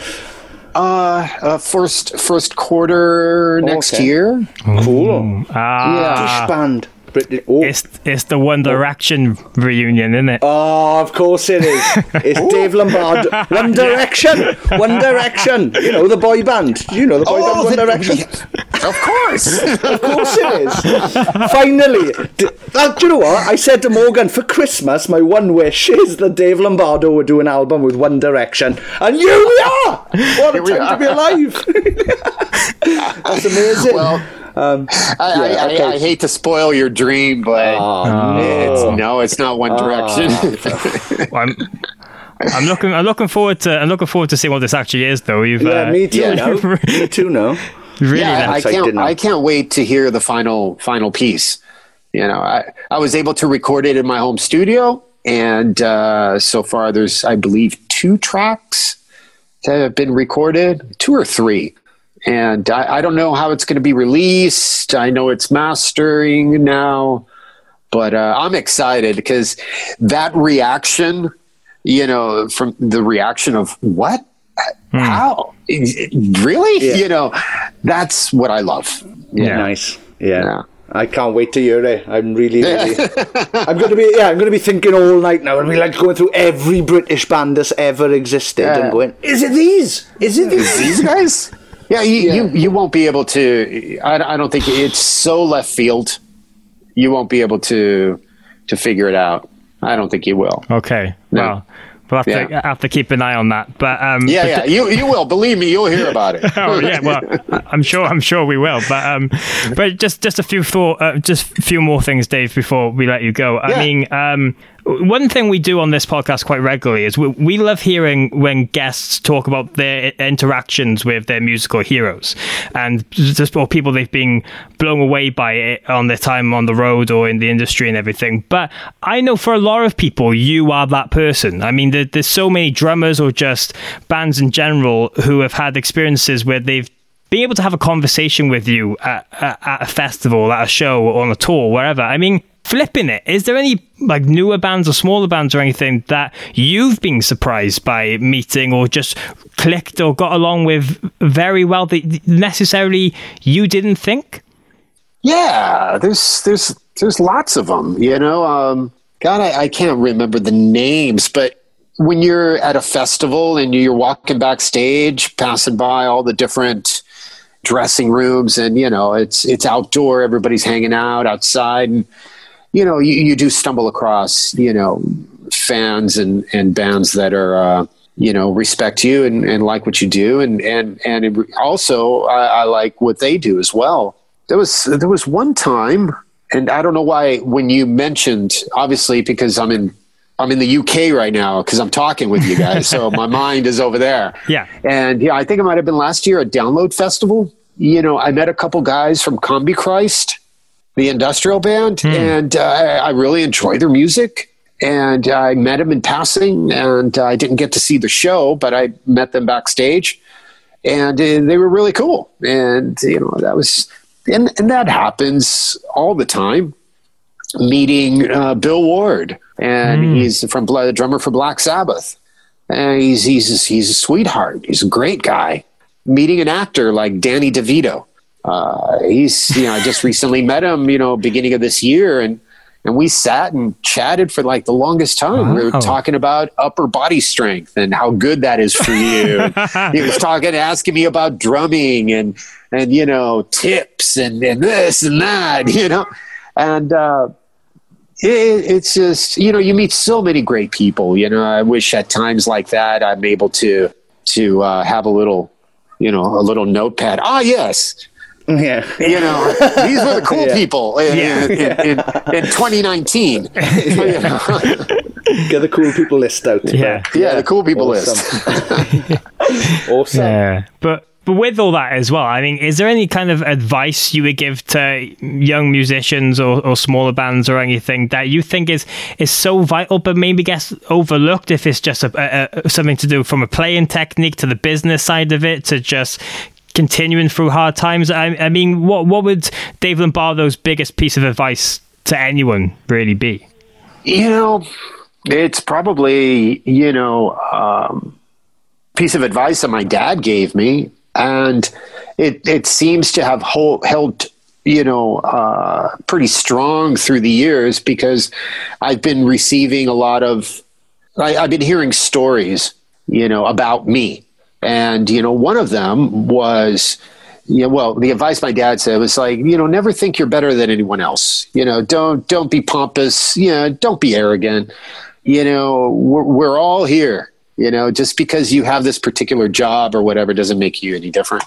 First quarter next year. Cool. Ah, British band. It's the One Direction reunion, isn't it? Oh, of course it is. It's Dave Lombardo. One Direction. One Direction. The boy band. Do you know the boy band One Direction? Of course. Of course it is. Finally. Do you know what? I said to Morgan, for Christmas, my one wish is that Dave Lombardo would do an album with One Direction. And here we are. What a time to be alive. That's amazing. Well, I hate to spoil your dream, but it's not One Direction. I'm looking forward to seeing what this actually is, though. Me too. Me too. No. Really, I can't wait to hear the final piece. I was able to record it in my home studio, and so far there's, I believe, 2 tracks that have been recorded, 2 or 3. And I don't know how it's going to be released. I know it's mastering now, but I'm excited because that reaction, from the reaction of what? How? Really? Yeah. That's what I love. Yeah. Nice. Yeah. I can't wait to hear it. I'm really I'm going to be thinking all night now. I'll be like going through every British band that's ever existed and going, is it these? Is it these guys? Yeah, you won't be able to. I don't think it's so left field. You won't be able to figure it out. I don't think you will. Okay. No. Well, we'll have to keep an eye on that. But you will. Believe me, you'll hear about it. Oh yeah, well, I'm sure we will. But just a few more things, Dave, before we let you go. I mean, one thing we do on this podcast quite regularly is we love hearing when guests talk about their interactions with their musical heroes and or people they've been blown away by it on their time on the road or in the industry and everything. But I know for a lot of people, you are that person. I mean, there's so many drummers or just bands in general who have had experiences where they've been able to have a conversation with you at a festival, at a show, or on a tour, wherever. I mean, flipping it, is there any like newer bands or smaller bands or anything that you've been surprised by meeting or just clicked or got along with very well that necessarily you didn't think? Yeah, there's lots of them. God, I can't remember the names, but when you're at a festival and you're walking backstage, passing by all the different dressing rooms, and it's outdoor, everybody's hanging out outside, and you do stumble across fans and bands that are respect you and like what you do, and also I like what they do as well. There was one time, and I don't know why when you mentioned, obviously because I'm in the UK right now because I'm talking with you guys, so my mind is over there. Yeah. And I think it might have been last year at Download Festival. I met a couple guys from Combi Christ, the industrial band, and I really enjoy their music. And I met them in passing, and I didn't get to see the show, but I met them backstage, and they were really cool. And that was, and that happens all the time. Meeting Bill Ward, and he's the drummer for Black Sabbath, and he's a sweetheart. He's a great guy. Meeting an actor like Danny DeVito, I just recently met him, beginning of this year, and we sat and chatted for like the longest time. Wow. We were talking about upper body strength and how good that is for you. He was asking me about drumming and tips and this and that, and it's just, you meet so many great people. I wish at times like that I'm able to have a little notepad. Ah, yes. Yeah. These were the cool people in 2019. Get the cool people list out. Yeah, the cool people list. Awesome. Yeah. But with all that as well, I mean, is there any kind of advice you would give to young musicians or smaller bands or anything that you think is so vital but maybe gets overlooked, if it's just something to do from a playing technique to the business side of it to just continuing through hard times? I mean, what would Dave Lombardo's biggest piece of advice to anyone really be? It's probably, piece of advice that my dad gave me. And it seems to have held, pretty strong through the years, because I've been receiving a lot of, I've been hearing stories, about me. And, one of them was, the advice my dad said was like, never think you're better than anyone else. Don't be pompous. Don't be arrogant. We're all here. Just because you have this particular job or whatever doesn't make you any different.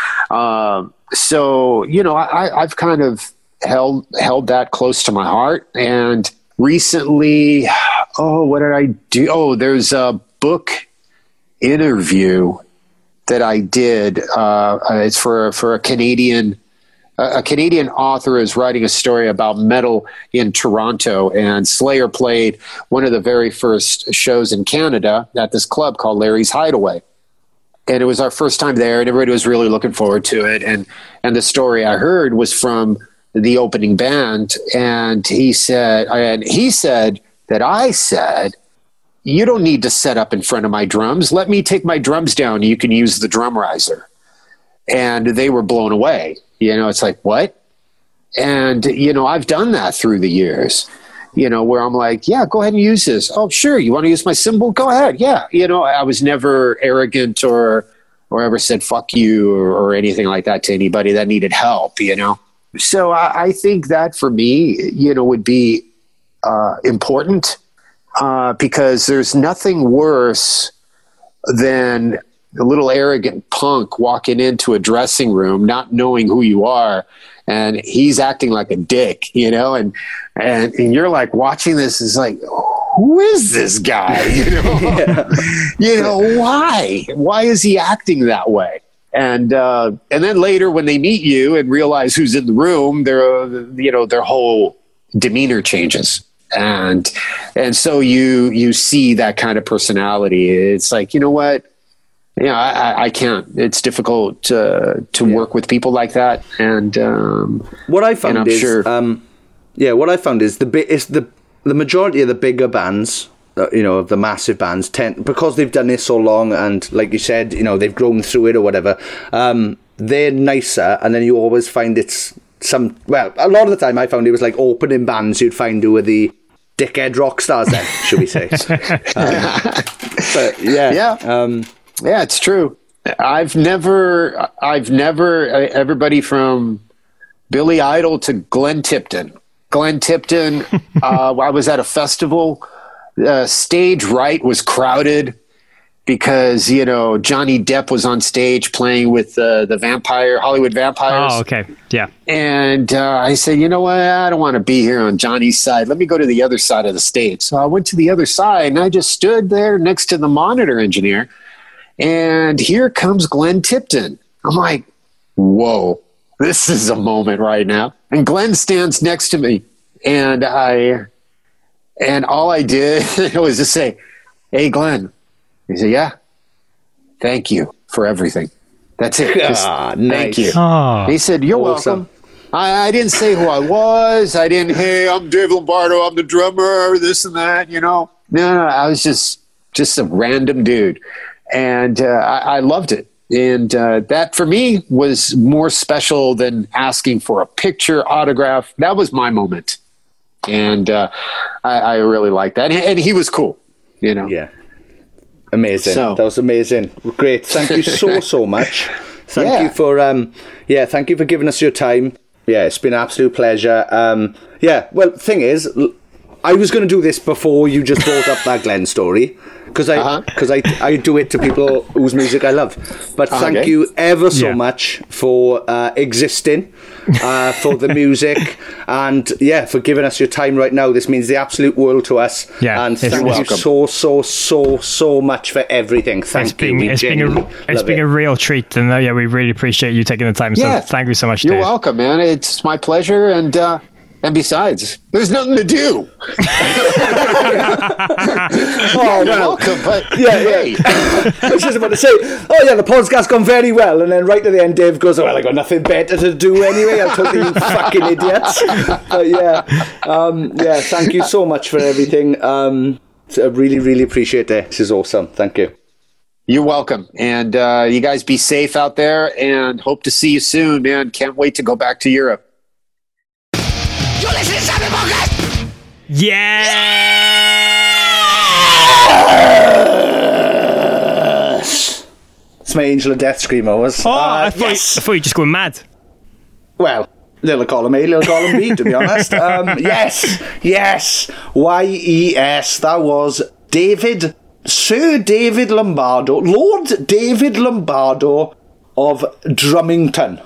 So, I've kind of held that close to my heart. And recently, what did I do? Oh, there's a book interview that I did. It's for a Canadian. A Canadian author is writing a story about metal in Toronto, and Slayer played one of the very first shows in Canada at this club called Larry's Hideaway. And it was our first time there, and everybody was really looking forward to it. And the story I heard was from the opening band, and he said that I said, "You don't need to set up in front of my drums. Let me take my drums down. You can use the drum riser." And they were blown away. It's like, what? And, I've done that through the years, where I'm like, yeah, go ahead and use this. Oh, sure. You want to use my cymbal? Go ahead. Yeah. I was never arrogant or ever said, fuck you or anything like that to anybody that needed help, So I think that for me, would be important because there's nothing worse than a little arrogant punk walking into a dressing room, not knowing who you are, and he's acting like a dick, and you're like watching this is like, who is this guy? Why is he acting that way? And then later when they meet you and realize who's in the room, their whole demeanor changes. And so you see that kind of personality. It's like, what? I can't. It's difficult to work with people like that. And what I found is, what I found is the majority of the bigger bands, of the massive bands, because they've done this so long, and like you said, they've grown through it or whatever. They're nicer, and then you always find it's a lot of the time I found it was like opening bands you'd find who were the dickhead rock stars then, should we say? But yeah, it's true. I've never everybody from Billy Idol to Glenn Tipton. I was at a festival. Stage right was crowded because, Johnny Depp was on stage playing with the Hollywood Vampires. Oh, okay. Yeah. And I said, you know what? I don't want to be here on Johnny's side. Let me go to the other side of the stage. So I went to the other side, and I just stood there next to the monitor engineer. And here comes Glenn Tipton. I'm like, whoa, this is a moment right now. And Glenn stands next to me. And all I did was just say, hey, Glenn. He said, yeah, thank you for everything. That's it. Thank you. He said, you're welcome. I didn't say who I was. I didn't, hey, I'm Dave Lombardo. I'm the drummer, this and that, No, I was just a random dude. And I loved it. And that, for me, was more special than asking for a picture, autograph. That was my moment. And I really liked that. And he was cool, Yeah. Amazing. That was amazing. Great. Thank you so much. Thank you for thank you for giving us your time. Yeah, it's been an absolute pleasure. Well, thing is, I was going to do this before you just brought up that Glenn story, because I do it to people whose music I love. But thank you ever so much for existing, for the music, and for giving us your time right now. This means the absolute world to us. Yeah, and thank you so much for everything. Thank you. It's been a real treat, and we really appreciate you taking the time. So thank you so much, Dave. You're welcome, man. It's my pleasure, and besides, there's nothing to do. You're welcome, but hey. I was just about to say, the podcast's gone very well, and then right at the end, Dave goes, well, I got nothing better to do anyway. I'll talk to you fucking idiots. But thank you so much for everything. I really, really appreciate it. This is awesome. Thank you. You're welcome. And you guys be safe out there, and hope to see you soon, man. Can't wait to go back to Europe. You listen to Sapling Podcast! Yes! It's my Angel of Death screamer was. I thought you were just going mad. Well, little column A, little column B, to be honest. Yes. YES. That was Sir David Lombardo, Lord David Lombardo of Drummington.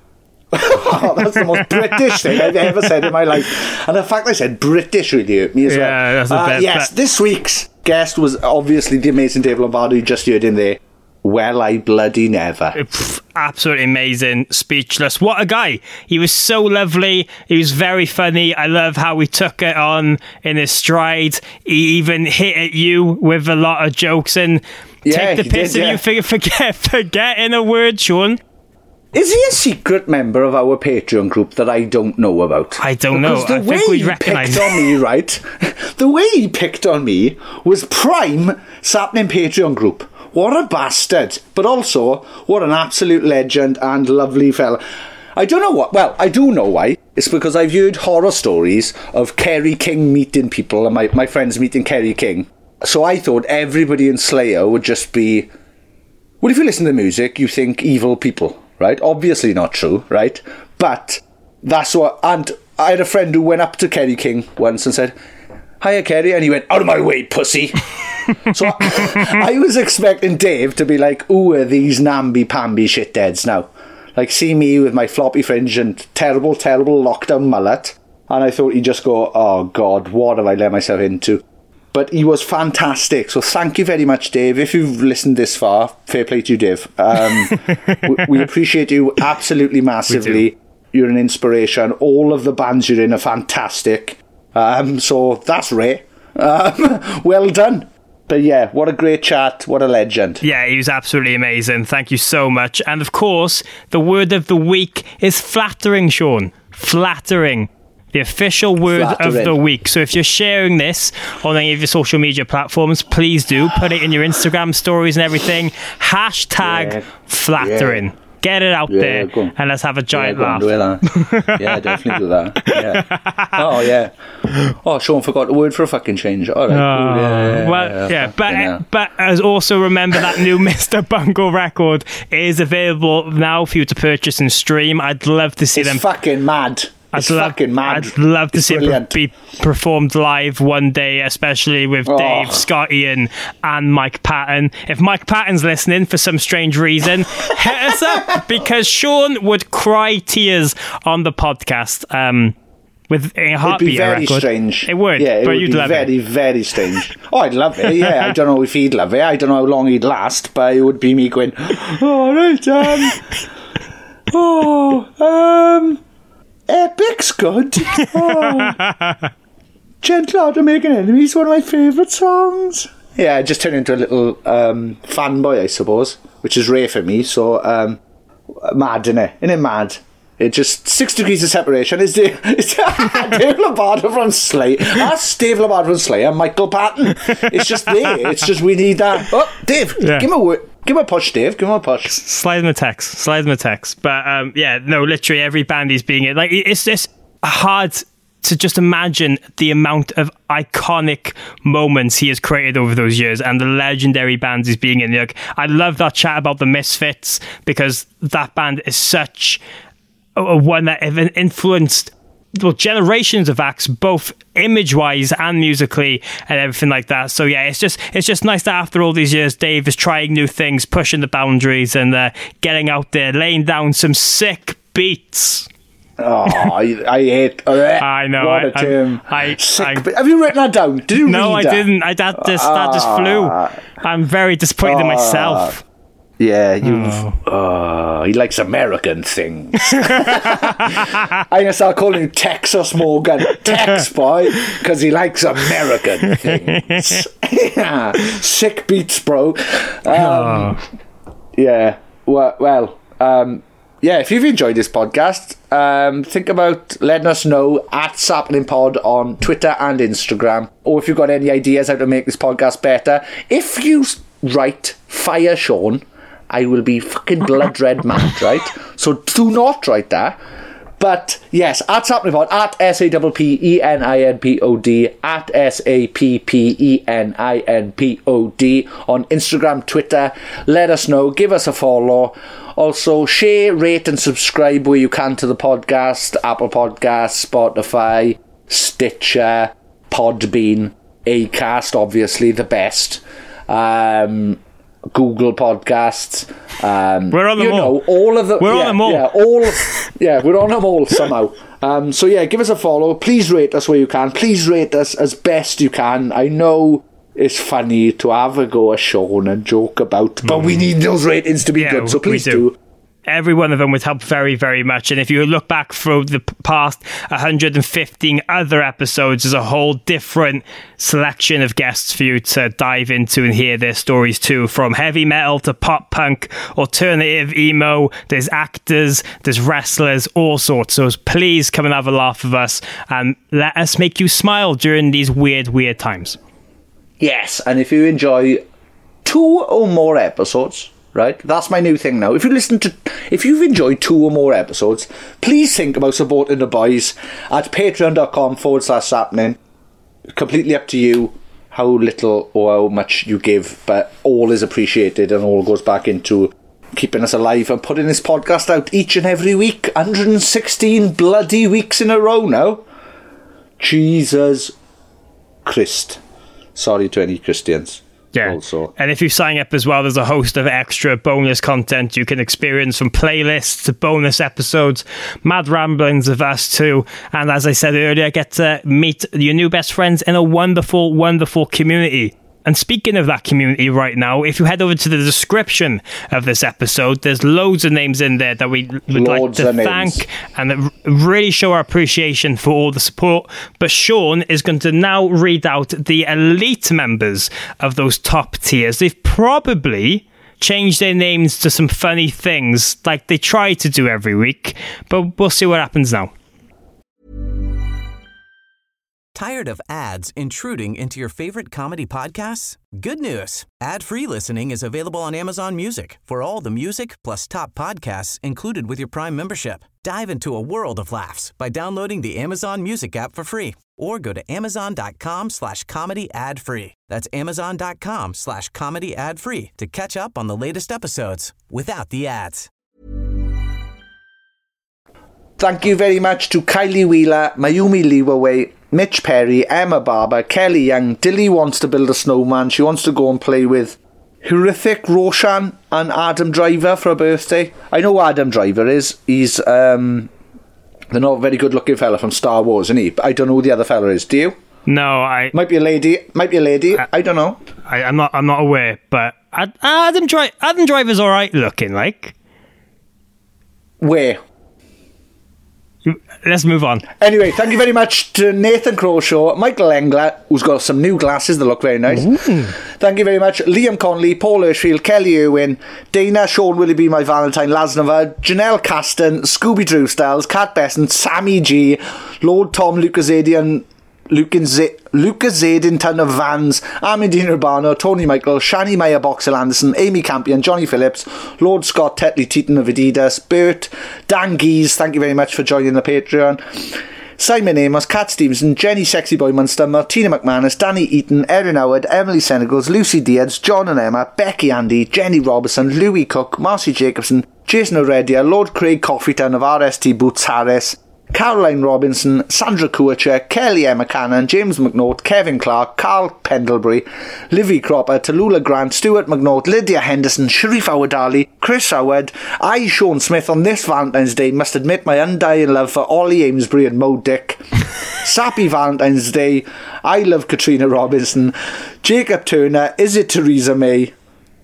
That's the most British thing I've ever said in my life. And the fact I said British really hurt me as well. That's this week's guest was obviously the amazing Dave Lombardo. You just heard in there. Well, I bloody never. Absolutely amazing. Speechless. What a guy. He was so lovely. He was very funny. I love how he took it on in his stride. He even hit at you with a lot of jokes and take the piss of you forgetting a word, Sean. Is he a secret member of our Patreon group that I don't know about? I don't know. The way he picked on me, right? The way he picked on me was prime Sapling Patreon group. What a bastard. But also, what an absolute legend and lovely fella. I don't know what. Well, I do know why. It's because I've heard horror stories of Kerry King meeting people and my friends meeting Kerry King. So I thought everybody in Slayer would just be... Well, if you listen to the music, you think evil people. Right? Obviously not true, right? But that's what... And I had a friend who went up to Kerry King once and said, hiya, Kerry. And he went, out of my way, pussy. So I was expecting Dave to be like, ooh, are these namby-pamby shitheads now? Like, see me with my floppy fringe and terrible, terrible lockdown mullet. And I thought he'd just go, oh, God, what have I let myself into? But he was fantastic. So thank you very much, Dave. If you've listened this far, fair play to you, Dave. We appreciate you absolutely massively. You're an inspiration. All of the bands you're in are fantastic. So that's rare. Well done. But yeah, what a great chat. What a legend. Yeah, he was absolutely amazing. Thank you so much. And of course, the word of the week is flattering, Sean. Flattering. The official word of the week. So if you're sharing this on any of your social media platforms, please do put it in your Instagram stories and everything. Hashtag flattering. Yeah. Get it out there and let's have a giant laugh. Yeah, definitely do that. Yeah. Oh, yeah. Oh, Sean forgot the word for a fucking change. All right. But as also remember that new Mr. Bungle record is available now for you to purchase and stream. I'd love to see them. It's fucking mad. I'd love to see it be performed live one day, especially with Dave, Scotty, and Mike Patton. If Mike Patton's listening for some strange reason, hit us up, because Sean would cry tears on the podcast with a heartbeat. It'd be very strange. It would, but you'd love it. Very, very strange. Oh, I'd love it. Yeah, I don't know if he'd love it. I don't know how long he'd last, but it would be me going, Epic's good. Gentle Art of Making Enemies, one of my favourite songs. Yeah, I just turned into a little fanboy, I suppose, which is rare for me. So mad, innit? Isn't it mad? It just 6 degrees of separation. It's Dave Lombardo from Slayer. That's Dave Lombardo from Slayer. Michael Patton. It's just there. It's just we need that. Oh, Dave, give him a word. Give him a push, Dave. Give him a push. Slide him a text. But literally every band he's being in. Like, it's just hard to just imagine the amount of iconic moments he has created over those years and the legendary bands he's being in. Like, I love that chat about the Misfits, because that band is such a one that have influenced generations of acts, both image-wise and musically and everything like that. So yeah, it's just nice that after all these years, Dave is trying new things, pushing the boundaries, and getting out there, laying down some sick beats. Oh, I hate. I know. What a term. Have you written that down? Did you? No, read I that? didn't. That just flew. I'm very disappointed in myself. Yeah, he likes American things. I'm going to start calling him Texas Morgan. Tex boy, because he likes American things. Sick beats, bro. Yeah, well, yeah, if you've enjoyed this podcast, think about letting us know at SappeningPod on Twitter and Instagram. Or if you've got any ideas how to make this podcast better. If you write Fire Sean, I will be fucking blood red mad, right? So do not write that. But yes, at SappeningPod, at SAPPENINPOD, at SAPPENINPOD on Instagram, Twitter. Let us know. Give us a follow. Also, share, rate and subscribe where you can to the podcast. Apple Podcasts, Spotify, Stitcher, Podbean, Acast, obviously the best. Google Podcasts. We're on them all. All of the. We're on them all. Yeah, we're on them all somehow. So yeah, give us a follow. Please rate us where you can. Please rate us as best you can. I know it's funny to have a go at Sean and joke about, but we need those ratings to be good. So please do. Every one of them would help very, very much. And if you look back through the past 115 other episodes, there's a whole different selection of guests for you to dive into and hear their stories too. From heavy metal to pop punk, alternative emo, there's actors, there's wrestlers, all sorts. So please come and have a laugh with us and let us make you smile during these weird, weird times. Yes, and if you enjoy 2 or more episodes, right? That's my new thing now. If you've enjoyed 2 or more episodes, please think about supporting the boys at patreon.com/sappening. Completely up to you how little or how much you give, but all is appreciated and all goes back into keeping us alive and putting this podcast out each and every week. 116 bloody weeks in a row now. Jesus Christ. Sorry to any Christians. Yeah, also. And if you sign up as well, there's a host of extra bonus content you can experience, from playlists to bonus episodes, mad ramblings of us too, and as I said earlier, get to meet your new best friends in a wonderful, wonderful community. And speaking of that community right now, if you head over to the description of this episode, there's loads of names in there that we would like to thank and really show our appreciation for all the support. But Sean is going to now read out the elite members of those top tiers. They've probably changed their names to some funny things like they try to do every week, but we'll see what happens now. Tired of ads intruding into your favorite comedy podcasts? Good news. Ad-free listening is available on Amazon Music for all the music plus top podcasts included with your Prime membership. Dive into a world of laughs by downloading the Amazon Music app for free or go to amazon.com/comedy ad-free. That's amazon.com/comedy ad-free to catch up on the latest episodes without the ads. Thank you very much to Kylie Wheeler, Mayumi Liwaway, Mitch Perry, Emma Barber, Kelly Young. Dilly wants to build a snowman. She wants to go and play with Hrithik Roshan and Adam Driver for her birthday. I know who Adam Driver is. He's the not very good looking fella from Star Wars, isn't he? But I don't know who the other fella is. Do you? No, I... Might be a lady. I don't know. I'm not aware, but Adam Driver's alright looking, like. Where? Let's move on. Anyway, thank you very much to Nathan Croshaw, Michael Engler, who's got some new glasses that look very nice. Ooh. Thank you very much, Liam Conley, Paul Hirschfield, Kelly Irwin, Dana, Sean Willoughby, My Valentine, Lasnova, Janelle Caston, Scooby Drew Styles, Kat Besson, Sammy G, Lord Tom Lucasadian, Lucas Zadin, Ton of Vans, Amandine Urbano, Tony Michael, Shani Maya Boxel Anderson, Amy Campion, Johnny Phillips, Lord Scott Tetley Teaton of Adidas, Bert, Dan Geese, thank you very much for joining the Patreon, Simon Amos, Kat Stevenson, Jenny Sexy Boy Munster, Martina McManus, Danny Eaton, Erin Howard, Emily Senegals, Lucy Diaz, John and Emma, Becky Andy, Jenny Robertson, Louis Cook, Marcy Jacobson, Jason Oredia, Lord Craig Coffeeton of RST Boots Harris, Caroline Robinson, Sandra Kuacher, Kelly Emma Cannon, James McNaught, Kevin Clark, Carl Pendlebury, Livy Cropper, Tallulah Grant, Stuart McNaught, Lydia Henderson, Sharif Awadali, Chris Howard. I, Sean Smith, on this Valentine's Day must admit my undying love for Ollie Amesbury and Mo Dick. Sappy Valentine's Day. I love Katrina Robinson. Jacob Turner. Is it Theresa May?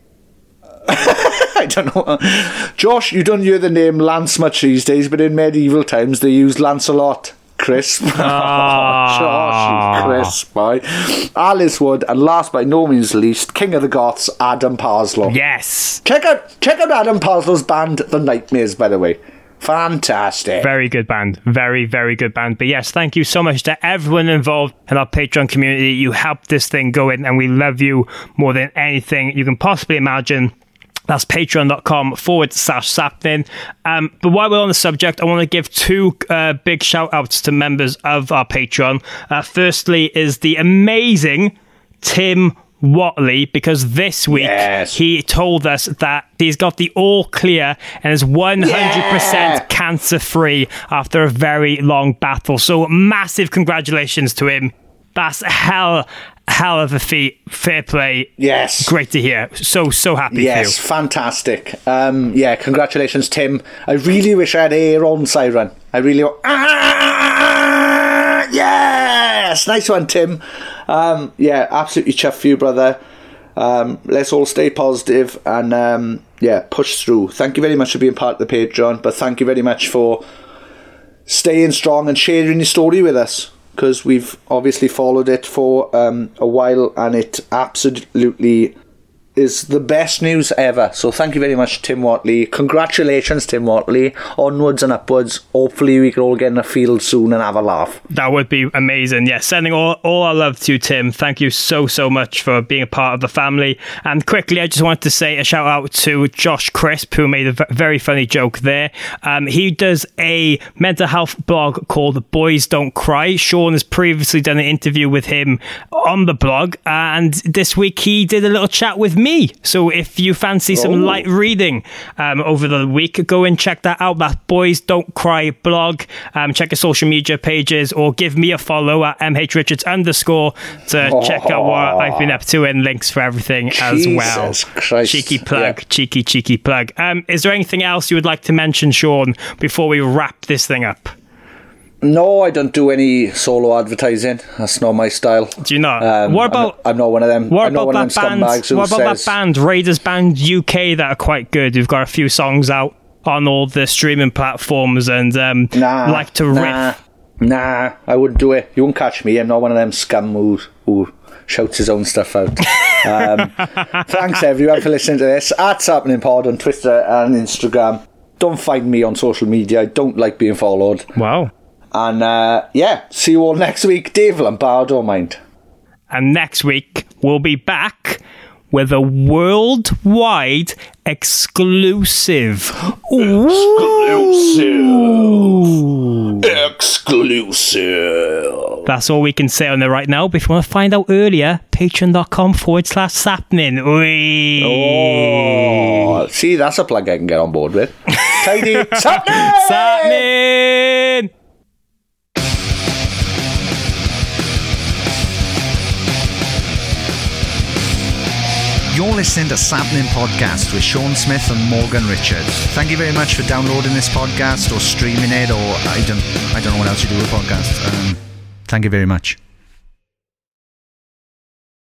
I don't know. Josh, you don't hear the name Lance much these days, but in medieval times they used Lancelot. Crisp. Josh, crisp, boy. Alice Wood, and last but no means least, King of the Goths, Adam Parslow. Yes. Check out Adam Parslow's band, The Nightmares, by the way. Fantastic. Very good band. Very, very good band. But yes, thank you so much to everyone involved in our Patreon community. You helped this thing go in, and we love you more than anything you can possibly imagine. That's patreon.com/Sapnin. But while we're on the subject, I want to give two big shout outs to members of our Patreon. Firstly is the amazing Tim Watley, because this week he told us that he's got the all clear and is 100% cancer free after a very long battle. So massive congratulations to him. That's hell of a feat. Fair play. Yes. Great to hear. So happy for you. Yes, fantastic. Congratulations, Tim. I really wish I had air on siren. I really... Yes! Nice one, Tim. Absolutely chuffed for you, brother. Let's all stay positive and push through. Thank you very much for being part of the Patreon, but thank you very much for staying strong and sharing your story with us, because we've obviously followed it for a while, and it absolutely is the best news ever. So thank you very much, Tim Watley. Congratulations, Tim Watley. Onwards and upwards. Hopefully we can all get in a field soon and have a laugh. That would be amazing. Yeah, sending all our love to you, Tim. Thank you so much for being a part of the family. And quickly, I just wanted to say a shout out to Josh Crisp, who made a very funny joke there. He does a mental health blog called Boys Don't Cry. Sean has previously done an interview with him on the blog, and this week he did a little chat with me. So if you fancy some light reading over the week, go and check that out. That Boys Don't Cry blog. Check his social media pages, or give me a follow at mhrichards_ to check out what I've been up to, and links for everything as well. Jesus Christ. Cheeky plug. Cheeky plug. Is there anything else you would like to mention, Sean, before we wrap this thing up? No, I don't do any solo advertising. That's not my style. Do you not? What about? I'm not one of them. What I'm not about one of that them band? scumbags who What about says, that band, Raiders Band UK, that are quite good? Who've got a few songs out on all the streaming platforms and like to riff. Nah, I wouldn't do it. You won't catch me. I'm not one of them scum who shouts his own stuff out. Thanks everyone for listening to this. @SapninPod on Twitter and Instagram. Don't find me on social media. I don't like being followed. Wow. And see you all next week. Dave Lombardo, mind. And next week we'll be back with a worldwide exclusive. Exclusive. That's all we can say on there right now. But if you want to find out earlier, patreon.com/Sapnin. Oh, see, that's a plug I can get on board with. Tidy. Sapnin! Sapnin! You're listening to Sapnin Podcast with Sean Smith and Morgan Richards. Thank you very much for downloading this podcast or streaming it, or I don't know what else you do with podcasts. Thank you very much.